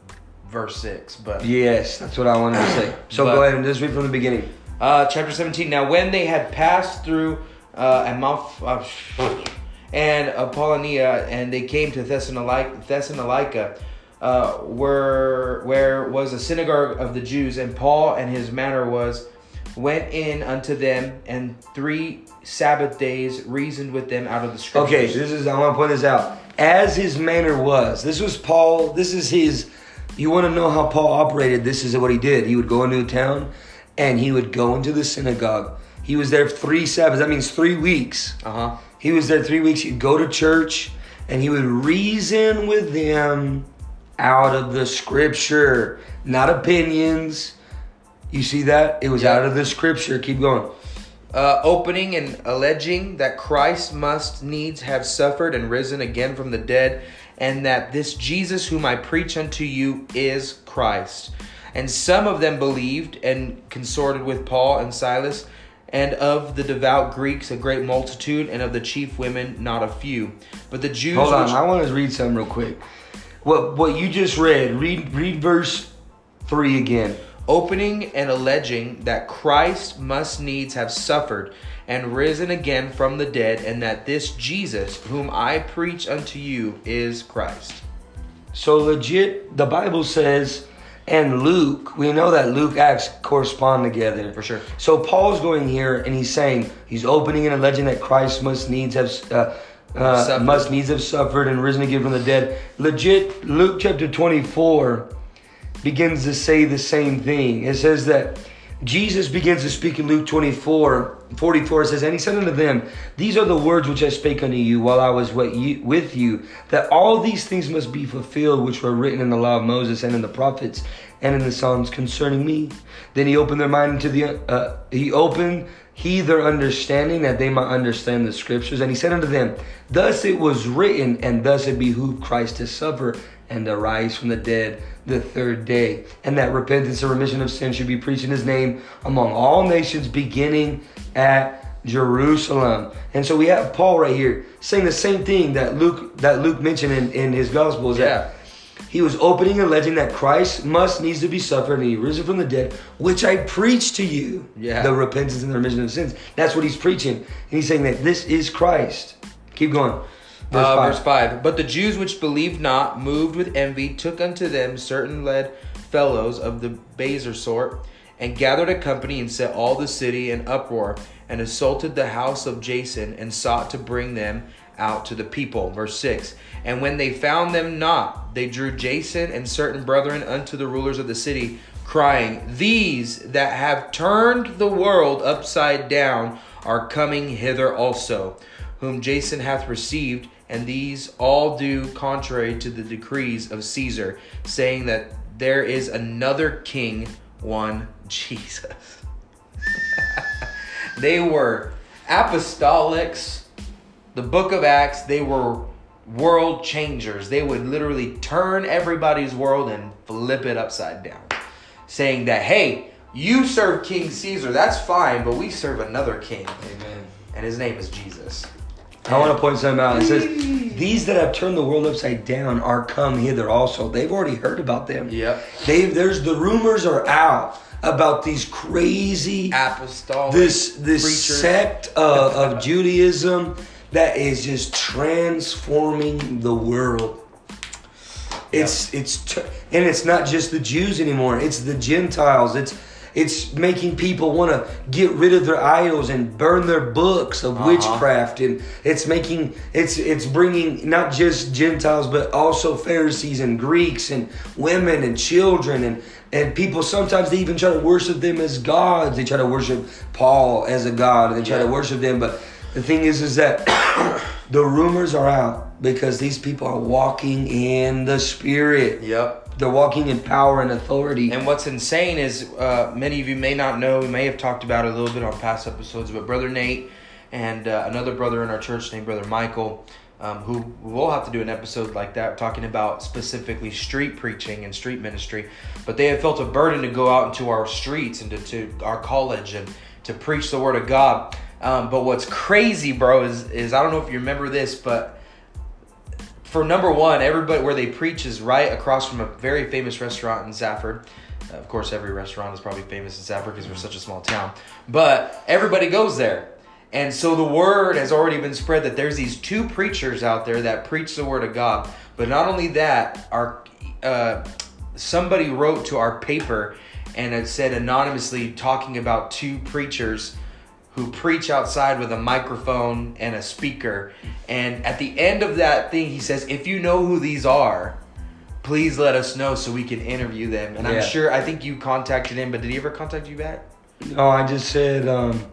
verse six. But yes, that's what I wanted to say. So but, go ahead and just read from the beginning. Uh, chapter seventeen. Now, when they had passed through uh, Amalf uh, and Apollonia, and they came to Thessalonica, Thessalonica uh, where where was a synagogue of the Jews, and Paul and his manner was. Went in unto them, and three Sabbath days reasoned with them out of the scriptures. Okay, this is I want to point this out. As his manner was, this was Paul. This is his. You want to know how Paul operated? This is what he did. He would go into a town, and he would go into the synagogue. He was there three Sabbaths. That means three weeks. Uh huh. He was there three weeks. He'd go to church, and he would reason with them out of the scripture, not opinions. You see that? It was yeah. out of the scripture. Keep going. Uh, opening and alleging that Christ must needs have suffered and risen again from the dead, and that this Jesus whom I preach unto you is Christ. And some of them believed and consorted with Paul and Silas, and of the devout Greeks a great multitude, and of the chief women not a few. But the Jews... Hold on, which... I want to read something real quick. What, what you just read, read, read verse three again. Opening and alleging that Christ must needs have suffered and risen again from the dead, and that this Jesus whom I preach unto you is Christ. So legit, the Bible says, and Luke, we know that Luke, Acts correspond together. For sure. So Paul's going here and he's saying, he's opening and alleging that Christ must needs have uh, uh, must needs have suffered and risen again from the dead. Legit, Luke chapter twenty-four begins to say the same thing. It says that Jesus begins to speak in Luke twenty-four, forty-four. It says, and he said unto them, these are the words which I spake unto you while I was with you, that all these things must be fulfilled which were written in the law of Moses and in the prophets and in the Psalms concerning me. Then he opened their mind to the, uh, he opened he their understanding that they might understand the scriptures. And he said unto them, thus it was written, and thus it behooved Christ to suffer and to rise from the dead the third day, and that repentance and remission of sin should be preached in his name among all nations, beginning at Jerusalem. And so we have Paul right here saying the same thing that Luke that Luke mentioned in, in his Gospels. Yeah. That he was opening and alleging that Christ must needs to be suffered and he risen from the dead, which I preach to you. Yeah. The repentance and the remission of sins. That's what he's preaching. And he's saying that this is Christ. Keep going. Verse, uh, five. Verse five. But the Jews which believed not, moved with envy, took unto them certain led fellows of the baser sort, and gathered a company, and set all the city in uproar, and assaulted the house of Jason, and sought to bring them out to the people. Verse six. And when they found them not, they drew Jason and certain brethren unto the rulers of the city, crying, these that have turned the world upside down are coming hither also, whom Jason hath received, and these all do contrary to the decrees of Caesar, saying that there is another king, one Jesus. They were apostolics, the book of Acts. They were world changers. They would literally turn everybody's world and flip it upside down, saying that, hey, you serve King Caesar, that's fine, but we serve another king. Amen. And his name is Jesus. I want to point something out. It says, these that have turned the world upside down are come hither also. They've already heard about them. Yep. They there's the rumors are out about these crazy apostolic this this preachers. sect of, of Judaism that is just transforming the world. It's yep. it's and it's not just the Jews anymore. It's the Gentiles. It's It's making people want to get rid of their idols and burn their books of uh-huh. witchcraft, and it's making it's it's bringing not just Gentiles but also Pharisees and Greeks and women and children and and people. Sometimes they even try to worship them as gods. They try to worship Paul as a god, and they try yeah. to worship them. But the thing is, is that the rumors are out because these people are walking in the Spirit. Yep. They're walking in power and authority. And what's insane is, uh, many of you may not know, we may have talked about it a little bit on past episodes, but Brother Nate and uh, another brother in our church named Brother Michael, um, who we'll have to do an episode like that, talking about specifically street preaching and street ministry. But they have felt a burden to go out into our streets and to, to our college and to preach the word of God. Um, but what's crazy, bro, is, is I don't know if you remember this, but for number one, everybody where they preach is right across from a very famous restaurant in Safford. Uh, of course, every restaurant is probably famous in Safford because we're such a small town. But everybody goes there. And so the word has already been spread that there's these two preachers out there that preach the word of God. But not only that, our uh, somebody wrote to our paper and it said anonymously talking about two preachers who preach outside with a microphone and a speaker. And at the end of that thing, he says, if you know who these are, please let us know so we can interview them. And yeah. I'm sure, I think you contacted him, but did he ever contact you back? No, I just said, um,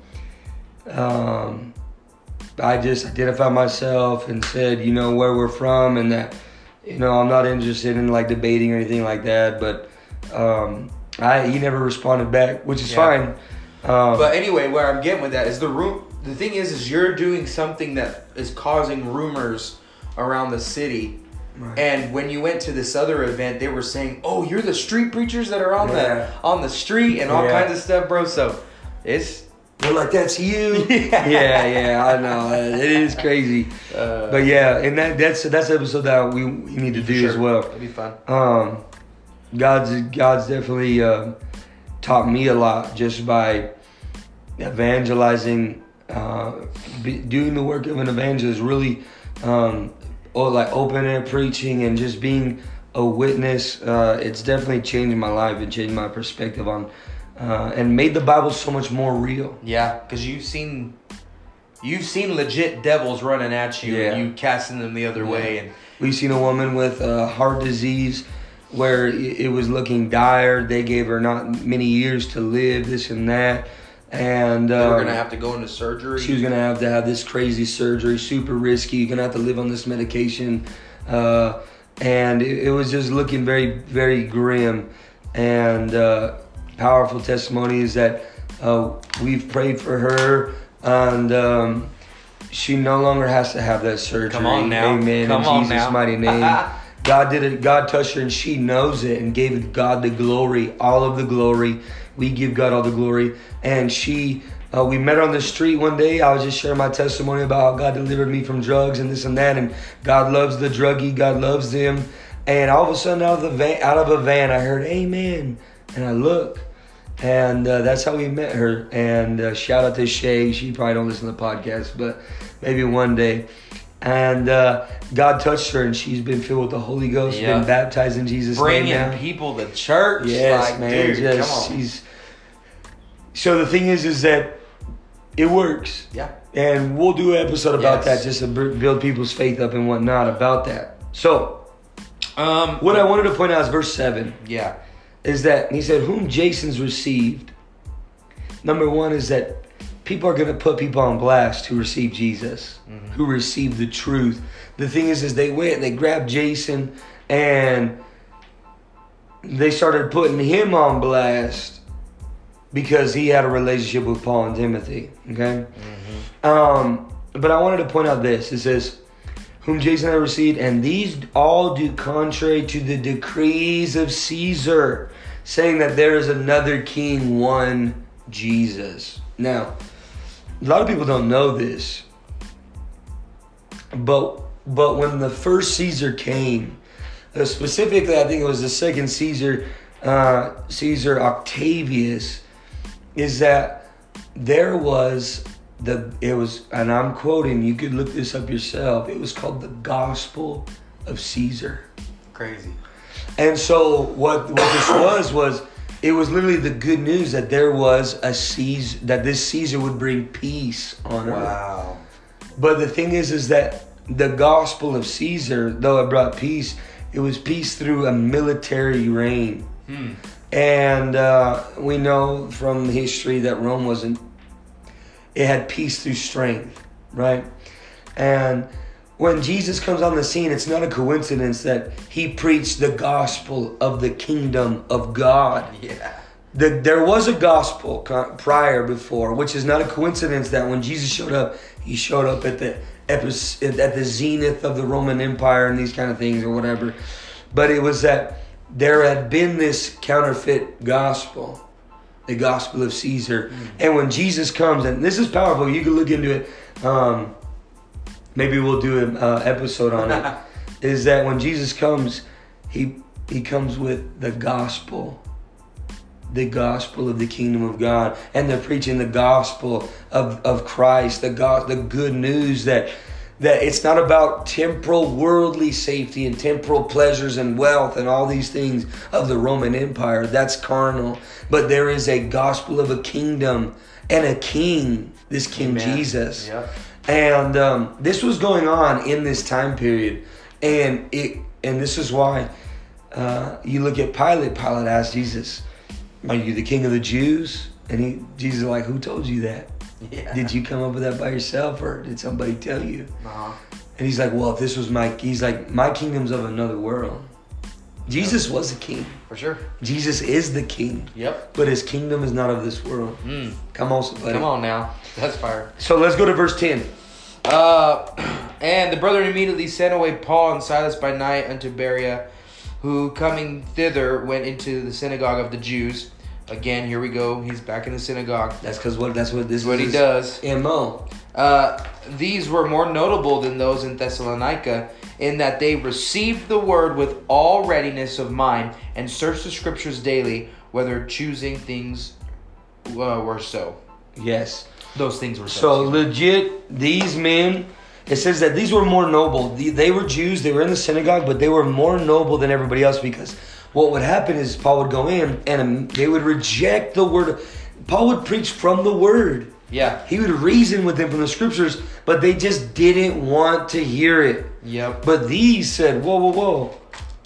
um, I just identified myself and said, you know, where we're from and that, you know, I'm not interested in like debating or anything like that. But um, I he never responded back, which is yeah. fine. Um, but anyway, where I'm getting with that is the room. The thing is, is you're doing something that is causing rumors around the city. Right. And when you went to this other event, they were saying, "Oh, you're the street preachers that are on yeah. the on the street and all yeah. kinds of stuff, bro." So it's they're like, "That's you." yeah, yeah, yeah, I know it is crazy. Uh, but yeah, and that that's that's an episode that we, we need to do sure. as well. It'll be fun. Um, God's God's definitely. Uh, taught me a lot just by evangelizing, uh, be, doing the work of an evangelist, really, um, or like open air preaching and just being a witness. Uh, it's definitely changed my life and changed my perspective on, uh, and made the Bible so much more real. Yeah, because you've seen, you've seen legit devils running at you, yeah. and you casting them the other yeah. way. And we've seen a woman with uh, heart disease where it was looking dire. They gave her not many years to live, this and that. And They um, were going to have to go into surgery. she was going to have to have this crazy surgery, super risky. You're going to have to live on this medication. Uh, and it, it was just looking very, very grim. And uh, powerful testimony is that uh, we've prayed for her. And um, she no longer has to have that surgery. Come on now. Amen. Come in on Jesus' now. mighty name. God did it. God touched her and she knows it and gave God the glory, all of the glory. We give God all the glory. And she, uh, we met her on the street one day. I was just sharing my testimony about how God delivered me from drugs and this and that. And God loves the druggie. God loves them. And all of a sudden out of the van, out of a van, I heard amen. And I look. And uh, that's how we met her. And uh, shout out to Shay. She probably don't listen to the podcast, but maybe one day. And uh, God touched her, and she's been filled with the Holy Ghost, Yeah. been baptized in Jesus' Bringing name now. people to church. Yes, like, man. dude, just, come on. she's... So the thing is, is that it works. Yeah. And we'll do an episode about Yes. that, just to b- build people's faith up and whatnot about that. So Um, what I wanted to point out is verse seven. Yeah. Is that he said, whom Jason's received. Number one is that people are going to put people on blast who receive Jesus, mm-hmm. who receive the truth. The thing is, is they went and they grabbed Jason and they started putting him on blast because he had a relationship with Paul and Timothy. Okay. Mm-hmm. Um, but I wanted to point out this. It says, whom Jason had received, and these all do contrary to the decrees of Caesar, saying that there is another king, one Jesus. Now, a lot of people don't know this, but but when the first Caesar came, uh, specifically, I think it was the second Caesar, uh, Caesar Octavius, is that there was the it was, and I'm quoting. You could look this up yourself. It was called the Gospel of Caesar. Crazy. And so what what this was was. It was literally the good news that there was a Caesar, that this Caesar would bring peace on earth. Wow. But the thing is, is that the gospel of Caesar, though it brought peace, it was peace through a military reign. Hmm. And uh, we know from history that Rome wasn't, it had peace through strength, right? And when Jesus comes on the scene, it's not a coincidence that he preached the gospel of the kingdom of God. Yeah. The, there was a gospel prior before, which is not a coincidence that when Jesus showed up, he showed up at the at the zenith of the Roman Empire and these kind of things or whatever. But it was that there had been this counterfeit gospel, the gospel of Caesar. Mm. And when Jesus comes, and this is powerful, you can look into it. Um, Maybe we'll do an uh, episode on it. Is that when Jesus comes, he he comes with the gospel, the gospel of the kingdom of God, and they're preaching the gospel of, of Christ, the God, the good news that that it's not about temporal, worldly safety and temporal pleasures and wealth and all these things of the Roman Empire. That's carnal, but there is a gospel of a kingdom and a king. This King Amen. Jesus. Yep. And um, this was going on in this time period, and it and this is why uh, you look at Pilate. Pilate asked Jesus, "Are you the king of the Jews?" And he Jesus is like, "Who told you that? Yeah. Did you come up with that by yourself, or did somebody tell you?" Uh-huh. And he's like, "Well, if this was my," he's like, "My kingdom's of another world." Jesus yep. was a king. For sure. Jesus is the king. Yep. But his kingdom is not of this world. Mm. Come on, somebody. Come on now. That's fire. So let's go to verse ten. Uh, and the brethren immediately sent away Paul and Silas by night unto Berea, who coming thither went into the synagogue of the Jews. Again, here we go. He's back in the synagogue. That's because what that's what this is what is he does. M O. Uh, these were more notable than those in Thessalonica, in that they received the word with all readiness of mind and searched the scriptures daily, whether choosing things uh, were so. Yes. Those things were so. So legit, these men, it says that these were more noble. They were Jews, they were in the synagogue, but they were more noble than everybody else, because what would happen is Paul would go in and they would reject the word. Paul would preach from the word. Yeah. He would reason with them from the scriptures, but they just didn't want to hear it. Yep. But these said, whoa, whoa, whoa.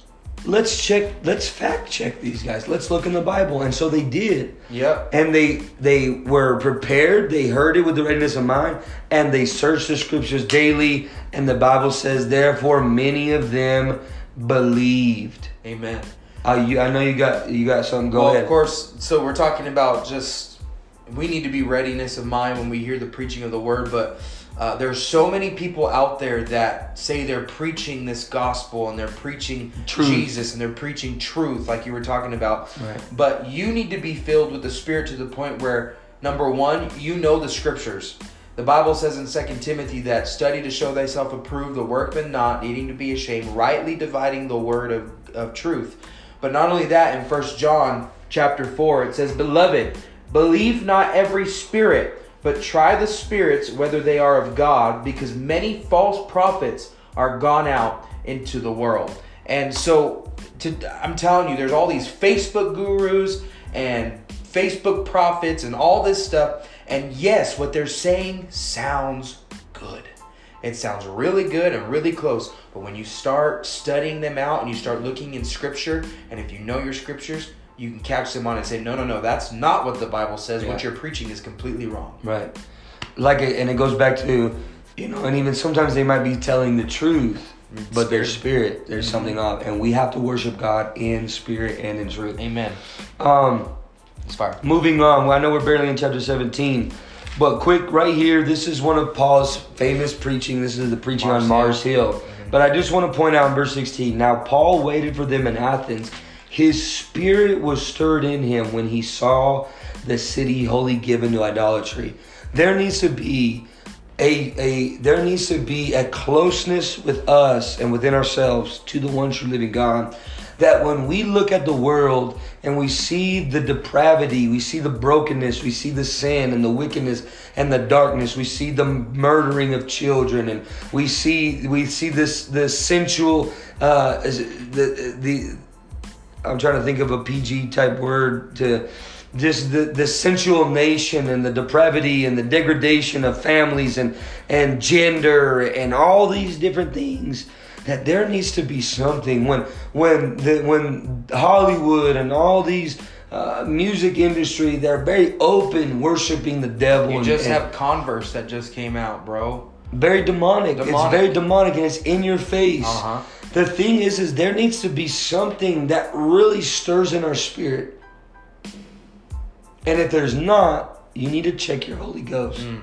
let's check, let's fact check these guys. Let's look in the Bible. And so they did. Yep. And they they were prepared. They heard it with the readiness of mind. And they searched the scriptures daily. And the Bible says, therefore, many of them believed. Amen. Uh, you, I know you got you got something. Go well, ahead. Of course. So we're talking about just, we need to be readiness of mind when we hear the preaching of the word. But uh, there's so many people out there that say they're preaching this gospel and they're preaching Truth. Jesus and they're preaching truth, like you were talking about. Right. But you need to be filled with the Spirit to the point where, number one, you know the scriptures. The Bible says in Second Timothy that study to show thyself approved, the workman not needing to be ashamed, rightly dividing the word of, of truth. But not only that, in First John chapter four, it says, Beloved, believe not every spirit, but try the spirits whether they are of God, because many false prophets are gone out into the world. And so to, I'm telling you, there's all these Facebook gurus and Facebook prophets and all this stuff. And yes, what they're saying sounds good. It sounds really good and really close. But when you start studying them out and you start looking in scripture, and if you know your scriptures, you can catch them on and say, no, no, no, that's not what the Bible says. Yeah. What you're preaching is completely wrong. Right. Like, it, and it goes back to, you know, and even sometimes they might be telling the truth, but their spirit, there's mm-hmm. something off. And we have to worship God in spirit and in truth. Amen. Um, it's fire. Moving on. Well, I know we're barely in chapter seventeen, but quick right here, this is one of Paul's famous preaching. This is the preaching Mars on Mars Hill. Hill. Mm-hmm. But I just want to point out in verse sixteen, now Paul waited for them in Athens. His spirit was stirred in him when he saw the city wholly given to idolatry. There needs to be a, a there needs to be a closeness with us and within ourselves to the one true living God. That when we look at the world and we see the depravity, we see the brokenness, we see the sin and the wickedness and the darkness, we see the murdering of children, and we see we see this the sensual uh, the the. I'm trying to think of a P G type word to just the, the sensual nation and the depravity and the degradation of families and, and gender and all these different things, that there needs to be something when when the, when Hollywood and all these uh, music industry, they're very open worshiping the devil. You and, just and have Converse that just came out, bro. Very demonic. demonic. It's very demonic and it's in your face. Uh-huh. The thing is, is there needs to be something that really stirs in our spirit. And if there's not, you need to check your Holy Ghost. Mm.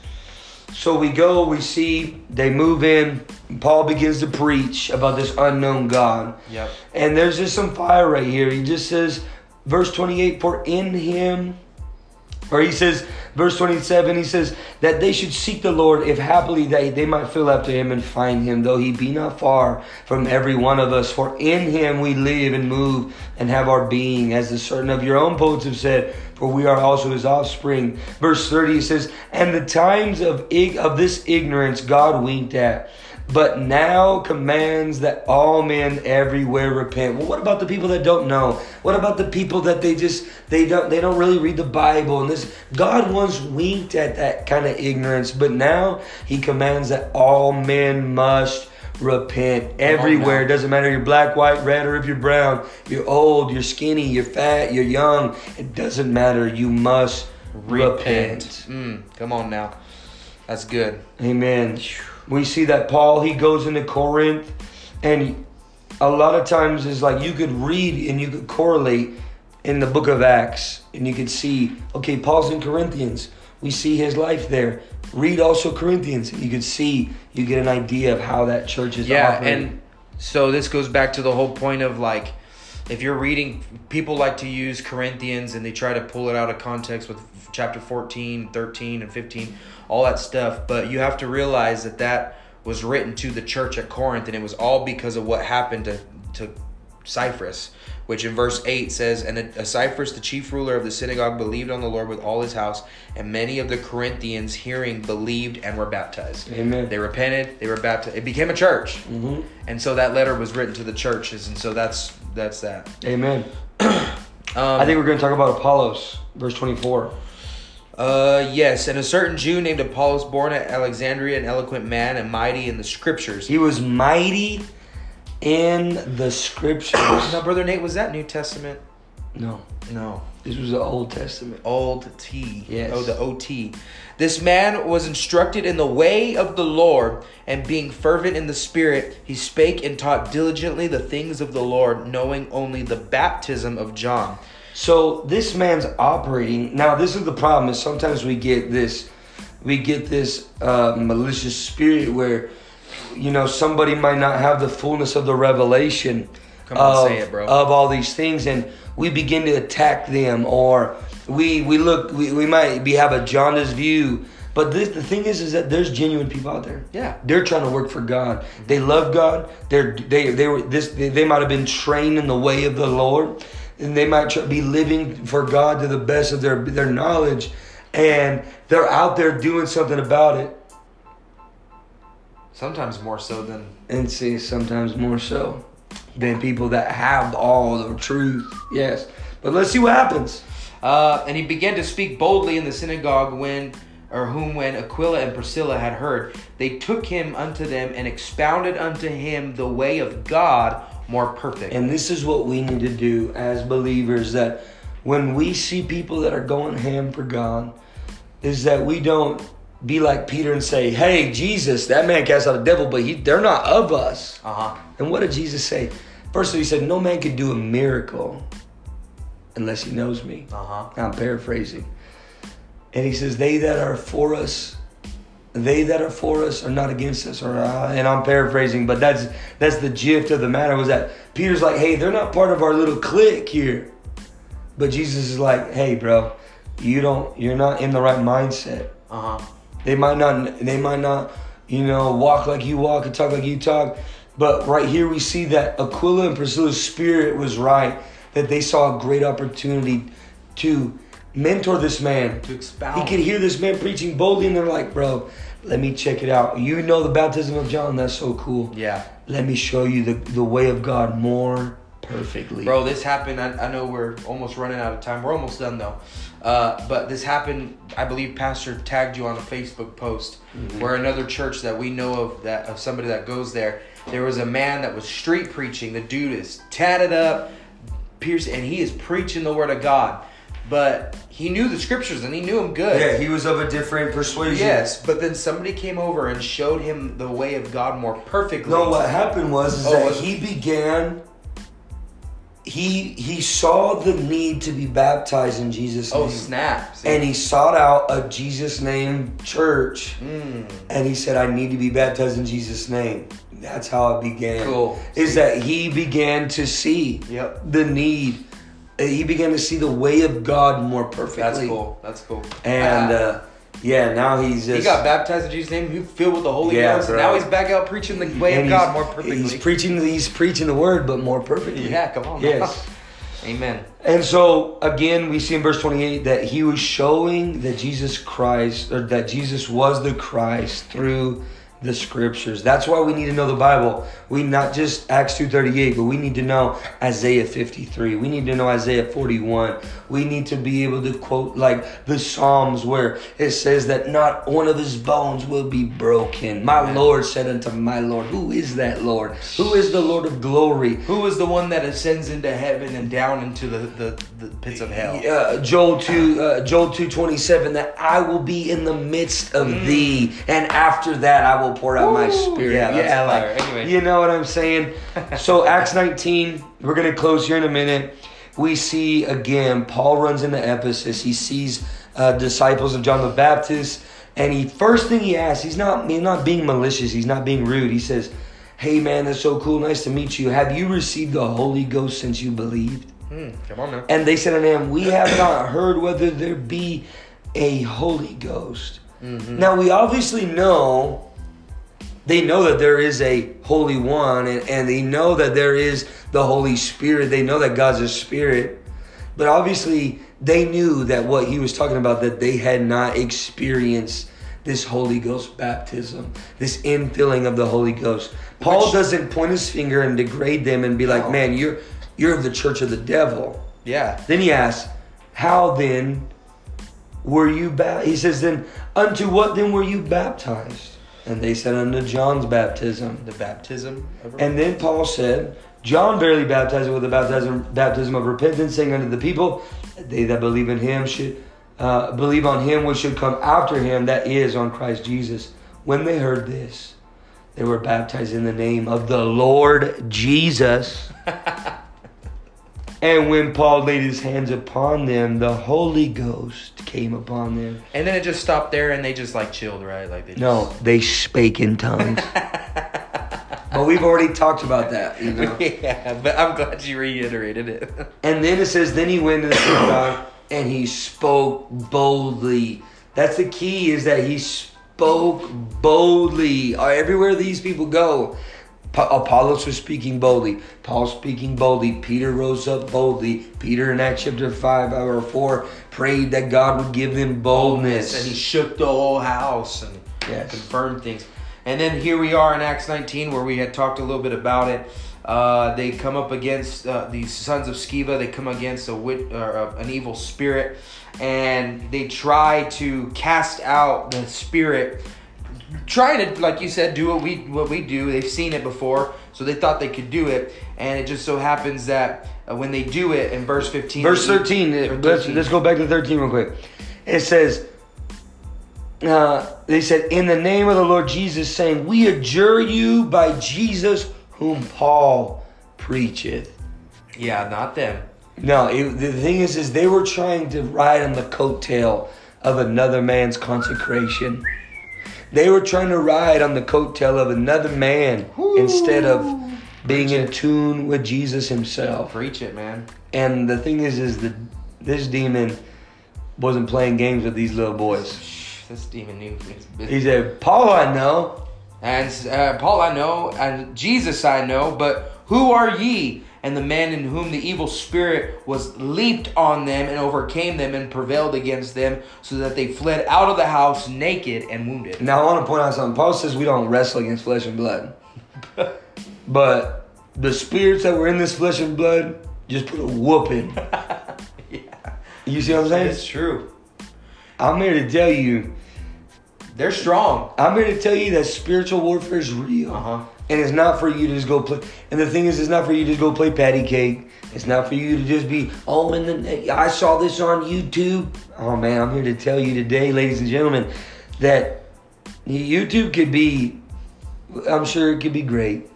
So we go, we see, they move in. Paul begins to preach about this unknown God. Yep. And there's just some fire right here. He just says, verse twenty-eight, for in him... Or he says, verse twenty-seven, he says that they should seek the Lord, if happily they, they might feel after him and find him, though he be not far from every one of us. For in him we live and move and have our being, as the certain of your own poets have said, for we are also his offspring. Verse thirty, he says, and the times of ig- of this ignorance God winked at, but now commands that all men everywhere repent. Well, what about the people that don't know? What about the people that they just they don't they don't really read the Bible? And this God once winked at that kind of ignorance, but now he commands that all men must repent everywhere. It doesn't matter if you're black, white, red, or if you're brown. You're old, you're skinny, you're fat, you're young. It doesn't matter. You must repent. repent. Mm, come on now. That's good. Amen. We see that Paul, he goes into Corinth, and a lot of times it's like you could read and you could correlate in the book of Acts, and you could see, okay, Paul's in Corinthians. We see his life there. Read also Corinthians, and you could see, you get an idea of how that church is yeah, operating. And so this goes back to the whole point of, like, if you're reading, people like to use Corinthians and they try to pull it out of context with chapter fourteen, thirteen, and fifteen, all that stuff. But you have to realize that that was written to the church at Corinth, and it was all because of what happened to, to Cyprus, which in verse eight says, and Cyprus, the chief ruler of the synagogue, believed on the Lord with all his house, and many of the Corinthians hearing believed and were baptized. Amen. They repented, they were baptized. It became a church. Mm-hmm. And so that letter was written to the churches, and so that's that's that. Amen. um, I think we're going to talk about Apollos, verse twenty-four. Uh, yes, and a certain Jew named Apollos, born at Alexandria, an eloquent man and mighty in the scriptures. He was mighty in the scriptures. Now, Brother Nate, was that New Testament? No. No. This was the Old Testament. Old T. Yes. Oh, the O T. This man was instructed in the way of the Lord, and being fervent in the Spirit, he spake and taught diligently the things of the Lord, knowing only the baptism of John. So this man's operating. Now, this is the problem, is sometimes we get this, we get this uh, malicious spirit where, you know, somebody might not have the fullness of the revelation Come on, of, say it, bro. of all these things, and we begin to attack them, or we we look we, we might be have a jaundiced view. But this, the thing is, is that there's genuine people out there. Yeah, they're trying to work for God. They love God. They're they they were this. They, they might have been trained in the way of the Lord, and they might try, be living for God to the best of their their knowledge, and they're out there doing something about it. Sometimes more so than And see, sometimes more so than people that have all the truth. Yes, but let's see what happens. Uh, and he began to speak boldly in the synagogue when, or whom when Aquila and Priscilla had heard, they took him unto them and expounded unto him the way of God more perfect. And this is what we need to do as believers, that when we see people that are going ham for God, is that we don't be like Peter and say, hey, Jesus, that man cast out a devil, but he, they're not of us. Uh-huh. And what did Jesus say? First of all, he said, no man can do a miracle unless he knows me. Uh-huh. I'm paraphrasing. And he says, they that are for us, they that are for us are not against us. Or uh, and I'm paraphrasing, but that's that's the gist of the matter, was that Peter's like, hey, they're not part of our little clique here. But Jesus is like, hey, bro, you don't, you're not in the right mindset. Uh-huh. They might not, they might not, you know, walk like you walk and talk like you talk. But right here we see that Aquila and Priscilla's spirit was right, that they saw a great opportunity to mentor this man. To expound. He could hear this man preaching boldly, and they're like, bro, let me check it out. You know the baptism of John, that's so cool. Yeah. Let me show you the, the way of God more perfectly. Bro, this happened. I, I know we're almost running out of time. We're almost done, though. Uh, but this happened, I believe Pastor tagged you on a Facebook post, mm-hmm. where another church that we know of, that of somebody that goes there, there was a man that was street preaching. The dude is tatted up, pierced, and he is preaching the word of God. But he knew the scriptures and he knew them good. Yeah, he was of a different persuasion. Yes, but then somebody came over and showed him the way of God more perfectly. No, what happened was is oh, that was he began... He he saw the need to be baptized in Jesus' name. Oh, snap. See? And he sought out a Jesus name church. Mm. And he said, I need to be baptized in Jesus' name. That's how it began. Cool. Is see? that he began to see yep. the need. He began to see the way of God more perfectly. That's cool. That's cool. And uh, uh, yeah, now he's just... He got baptized in Jesus' name. He filled with the Holy Yeah, Ghost. bro. And now he's back out preaching the way and of he's- God more perfectly. He's preaching, he's preaching the word, but more perfectly. Yeah, come on. Yes. Amen. And so, again, we see in verse twenty-eight that he was showing that Jesus Christ, or that Jesus was the Christ through the scriptures. That's why we need to know the Bible. We not just Acts two thirty-eight, but we need to know Isaiah fifty-three. We need to know Isaiah forty-one. We need to be able to quote like the Psalms where it says that not one of his bones will be broken. My Amen. Lord said unto my Lord, who is that Lord? Who is the Lord of glory? Who is the one that ascends into heaven and down into the, the, the pits of hell? Uh, Joel two, uh, Joel two twenty seven. That I will be in the midst of Mm. thee, and after that I will pour out my Ooh, spirit. yeah, that's like, fire. Anyway. you know what I'm saying. So Acts nineteen. We're gonna close here in a minute. We see again Paul runs into Ephesus. He sees uh, disciples of John the Baptist, and he first thing he asks. He's not he's not being malicious. He's not being rude. He says, "Hey man, that's so cool. Nice to meet you. Have you received the Holy Ghost since you believed?" Hmm, come on now. And they said unto him, we have not heard whether there be a Holy Ghost. Mm-hmm. Now we obviously know, they know that there is a Holy One, and, and they know that there is the Holy Spirit. They know that God's a spirit. But obviously they knew that what he was talking about, that they had not experienced this Holy Ghost baptism, this infilling of the Holy Ghost. Paul Which, doesn't point his finger and degrade them and be like, no. man, you're you're of the church of the devil. Yeah. Then he asks, how then were you baptized? He says, then unto what then were you baptized? And they said, unto John's baptism. The baptism of And then Paul said, John verily baptized with the baptism, baptism of repentance, saying unto the people, that they that believe in him should uh, believe on him which should come after him, that is, on Christ Jesus. When they heard this, they were baptized in the name of the Lord Jesus. And when Paul laid his hands upon them, the Holy Ghost came upon them. And then it just stopped there, and they just like chilled, right? Like they just... No, they spake in tongues. But we've already talked about that, you know. Yeah, but I'm glad you reiterated it. And then it says, then he went to the synagogue and he spoke boldly. That's the key, is that he spoke boldly. Everywhere these people go, Apollos was speaking boldly. Paul speaking boldly. Peter rose up boldly. Peter in Acts chapter five or four prayed that God would give them boldness. And he shook the whole house and yes. confirmed things. And then here we are in Acts nineteen, where we had talked a little bit about it. Uh, they come up against uh, these sons of Sceva. They come against a wit- or, uh, an evil spirit, and they try to cast out the spirit, trying to, like you said, do what we what we do. They've seen it before, so they thought they could do it. And it just so happens that uh, when they do it, in verse fifteen, verse thirteen, thirteen. Let's, let's go back to thirteen real quick. It says, uh, they said, in the name of the Lord Jesus, saying, we adjure you by Jesus whom Paul preacheth. Yeah, not them. No, it, the thing is, is they were trying to ride on the coattail of another man's consecration. They were trying to ride on the coattail of another man Ooh. Instead of being Preach in it. Tune with Jesus himself. Preach it, man. And the thing is, is that this demon wasn't playing games with these little boys. This demon knew his business. He said, Paul I know. And uh, Paul I know, and Jesus I know, but who are ye? And the man in whom the evil spirit was leaped on them and overcame them and prevailed against them, so that they fled out of the house naked and wounded. Now I want to point out something. Paul says we don't wrestle against flesh and blood. But the spirits that were in this flesh and blood just put a whooping. Yeah. You see what I'm saying? It's true. I'm here to tell you. They're strong. I'm here to tell you that spiritual warfare is real. Uh-huh. And it's not for you to just go play. And the thing is, it's not for you to just go play patty cake. It's not for you to just be, oh, and then I saw this on YouTube. Oh, man, I'm here to tell you today, ladies and gentlemen, that YouTube could be, I'm sure it could be great.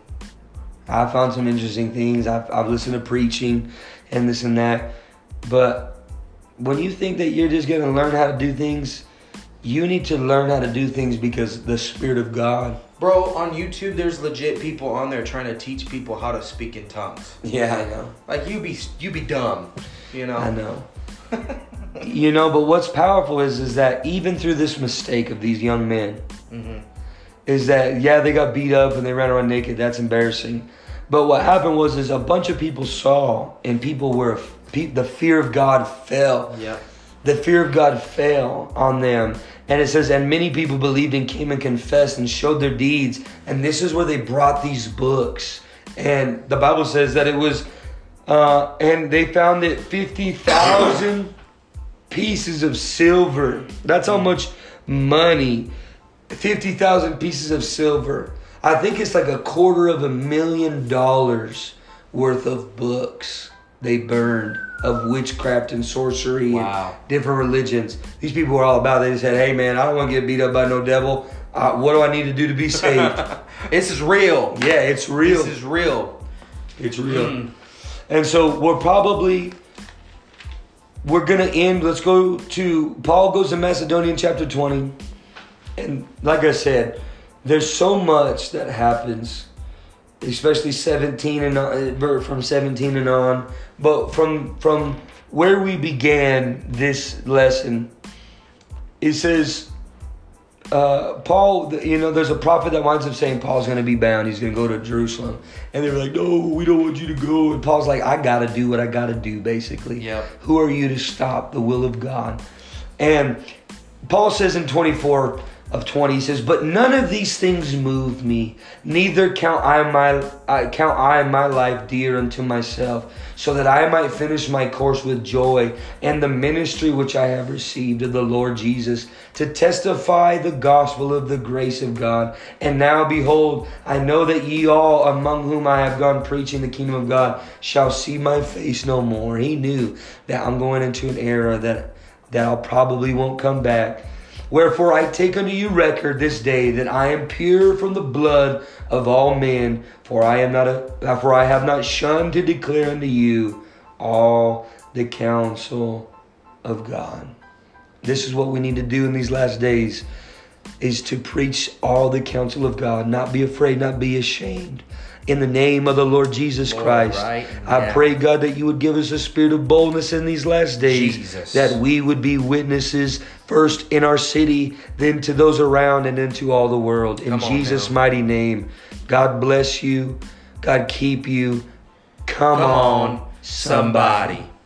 I found some interesting things. I've, I've listened to preaching and this and that. But when you think that you're just going to learn how to do things, you need to learn how to do things because the Spirit of God. Bro, on YouTube, there's legit people on there trying to teach people how to speak in tongues. Yeah, I know. Like, you be you be dumb, you know? I know. You know, but what's powerful is, is that even through this mistake of these young men, mm-hmm. is that, yeah, they got beat up and they ran around naked. That's embarrassing. But what happened was is a bunch of people saw, and people were, the fear of God fell. Yeah. The fear of God fell on them. And it says, and many people believed and came and confessed and showed their deeds. And this is where they brought these books. And the Bible says that it was, uh, and they found it fifty thousand pieces of silver. That's how much money. fifty thousand pieces of silver. I think it's like a quarter of a million dollars worth of books they burned of witchcraft and sorcery wow. and different religions. These people were all about it. They said, hey man, I don't want to get beat up by no devil. Uh, what do I need to do to be saved? This is real. Yeah, it's real. This is real. It's real. Mm. And so we're probably, we're going to end. Let's go to, Paul goes to Macedonia in chapter twenty. And like I said, there's so much that happens, especially seventeen and on, from seventeen and on. But from from where we began this lesson, it says, uh, Paul, you know, there's a prophet that winds up saying Paul's going to be bound. He's going to go to Jerusalem. And they were like, no, we don't want you to go. And Paul's like, I got to do what I got to do, basically. Yep. Who are you to stop the will of God? And Paul says in twenty-four, of twenty, he says, "But none of these things move me, neither count I my I count I my life dear unto myself, so that I might finish my course with joy, and the ministry which I have received of the Lord Jesus, to testify the gospel of the grace of God. And now behold, I know that ye all among whom I have gone preaching the kingdom of God shall see my face no more." He knew that I'm going into an era that that I'll probably won't come back. "Wherefore I take unto you record this day that I am pure from the blood of all men, for I am not a, for I have not shunned to declare unto you all the counsel of God." This is what we need to do in these last days, is to preach all the counsel of God, not be afraid, not be ashamed. In the name of the Lord Jesus Lord, Christ, right I now. pray, God, that you would give us a spirit of boldness in these last days, Jesus. that we would be witnesses first in our city, then to those around, and then to all the world. In Come on Jesus' now. mighty name, God bless you. God keep you. Come, Come on, on, somebody.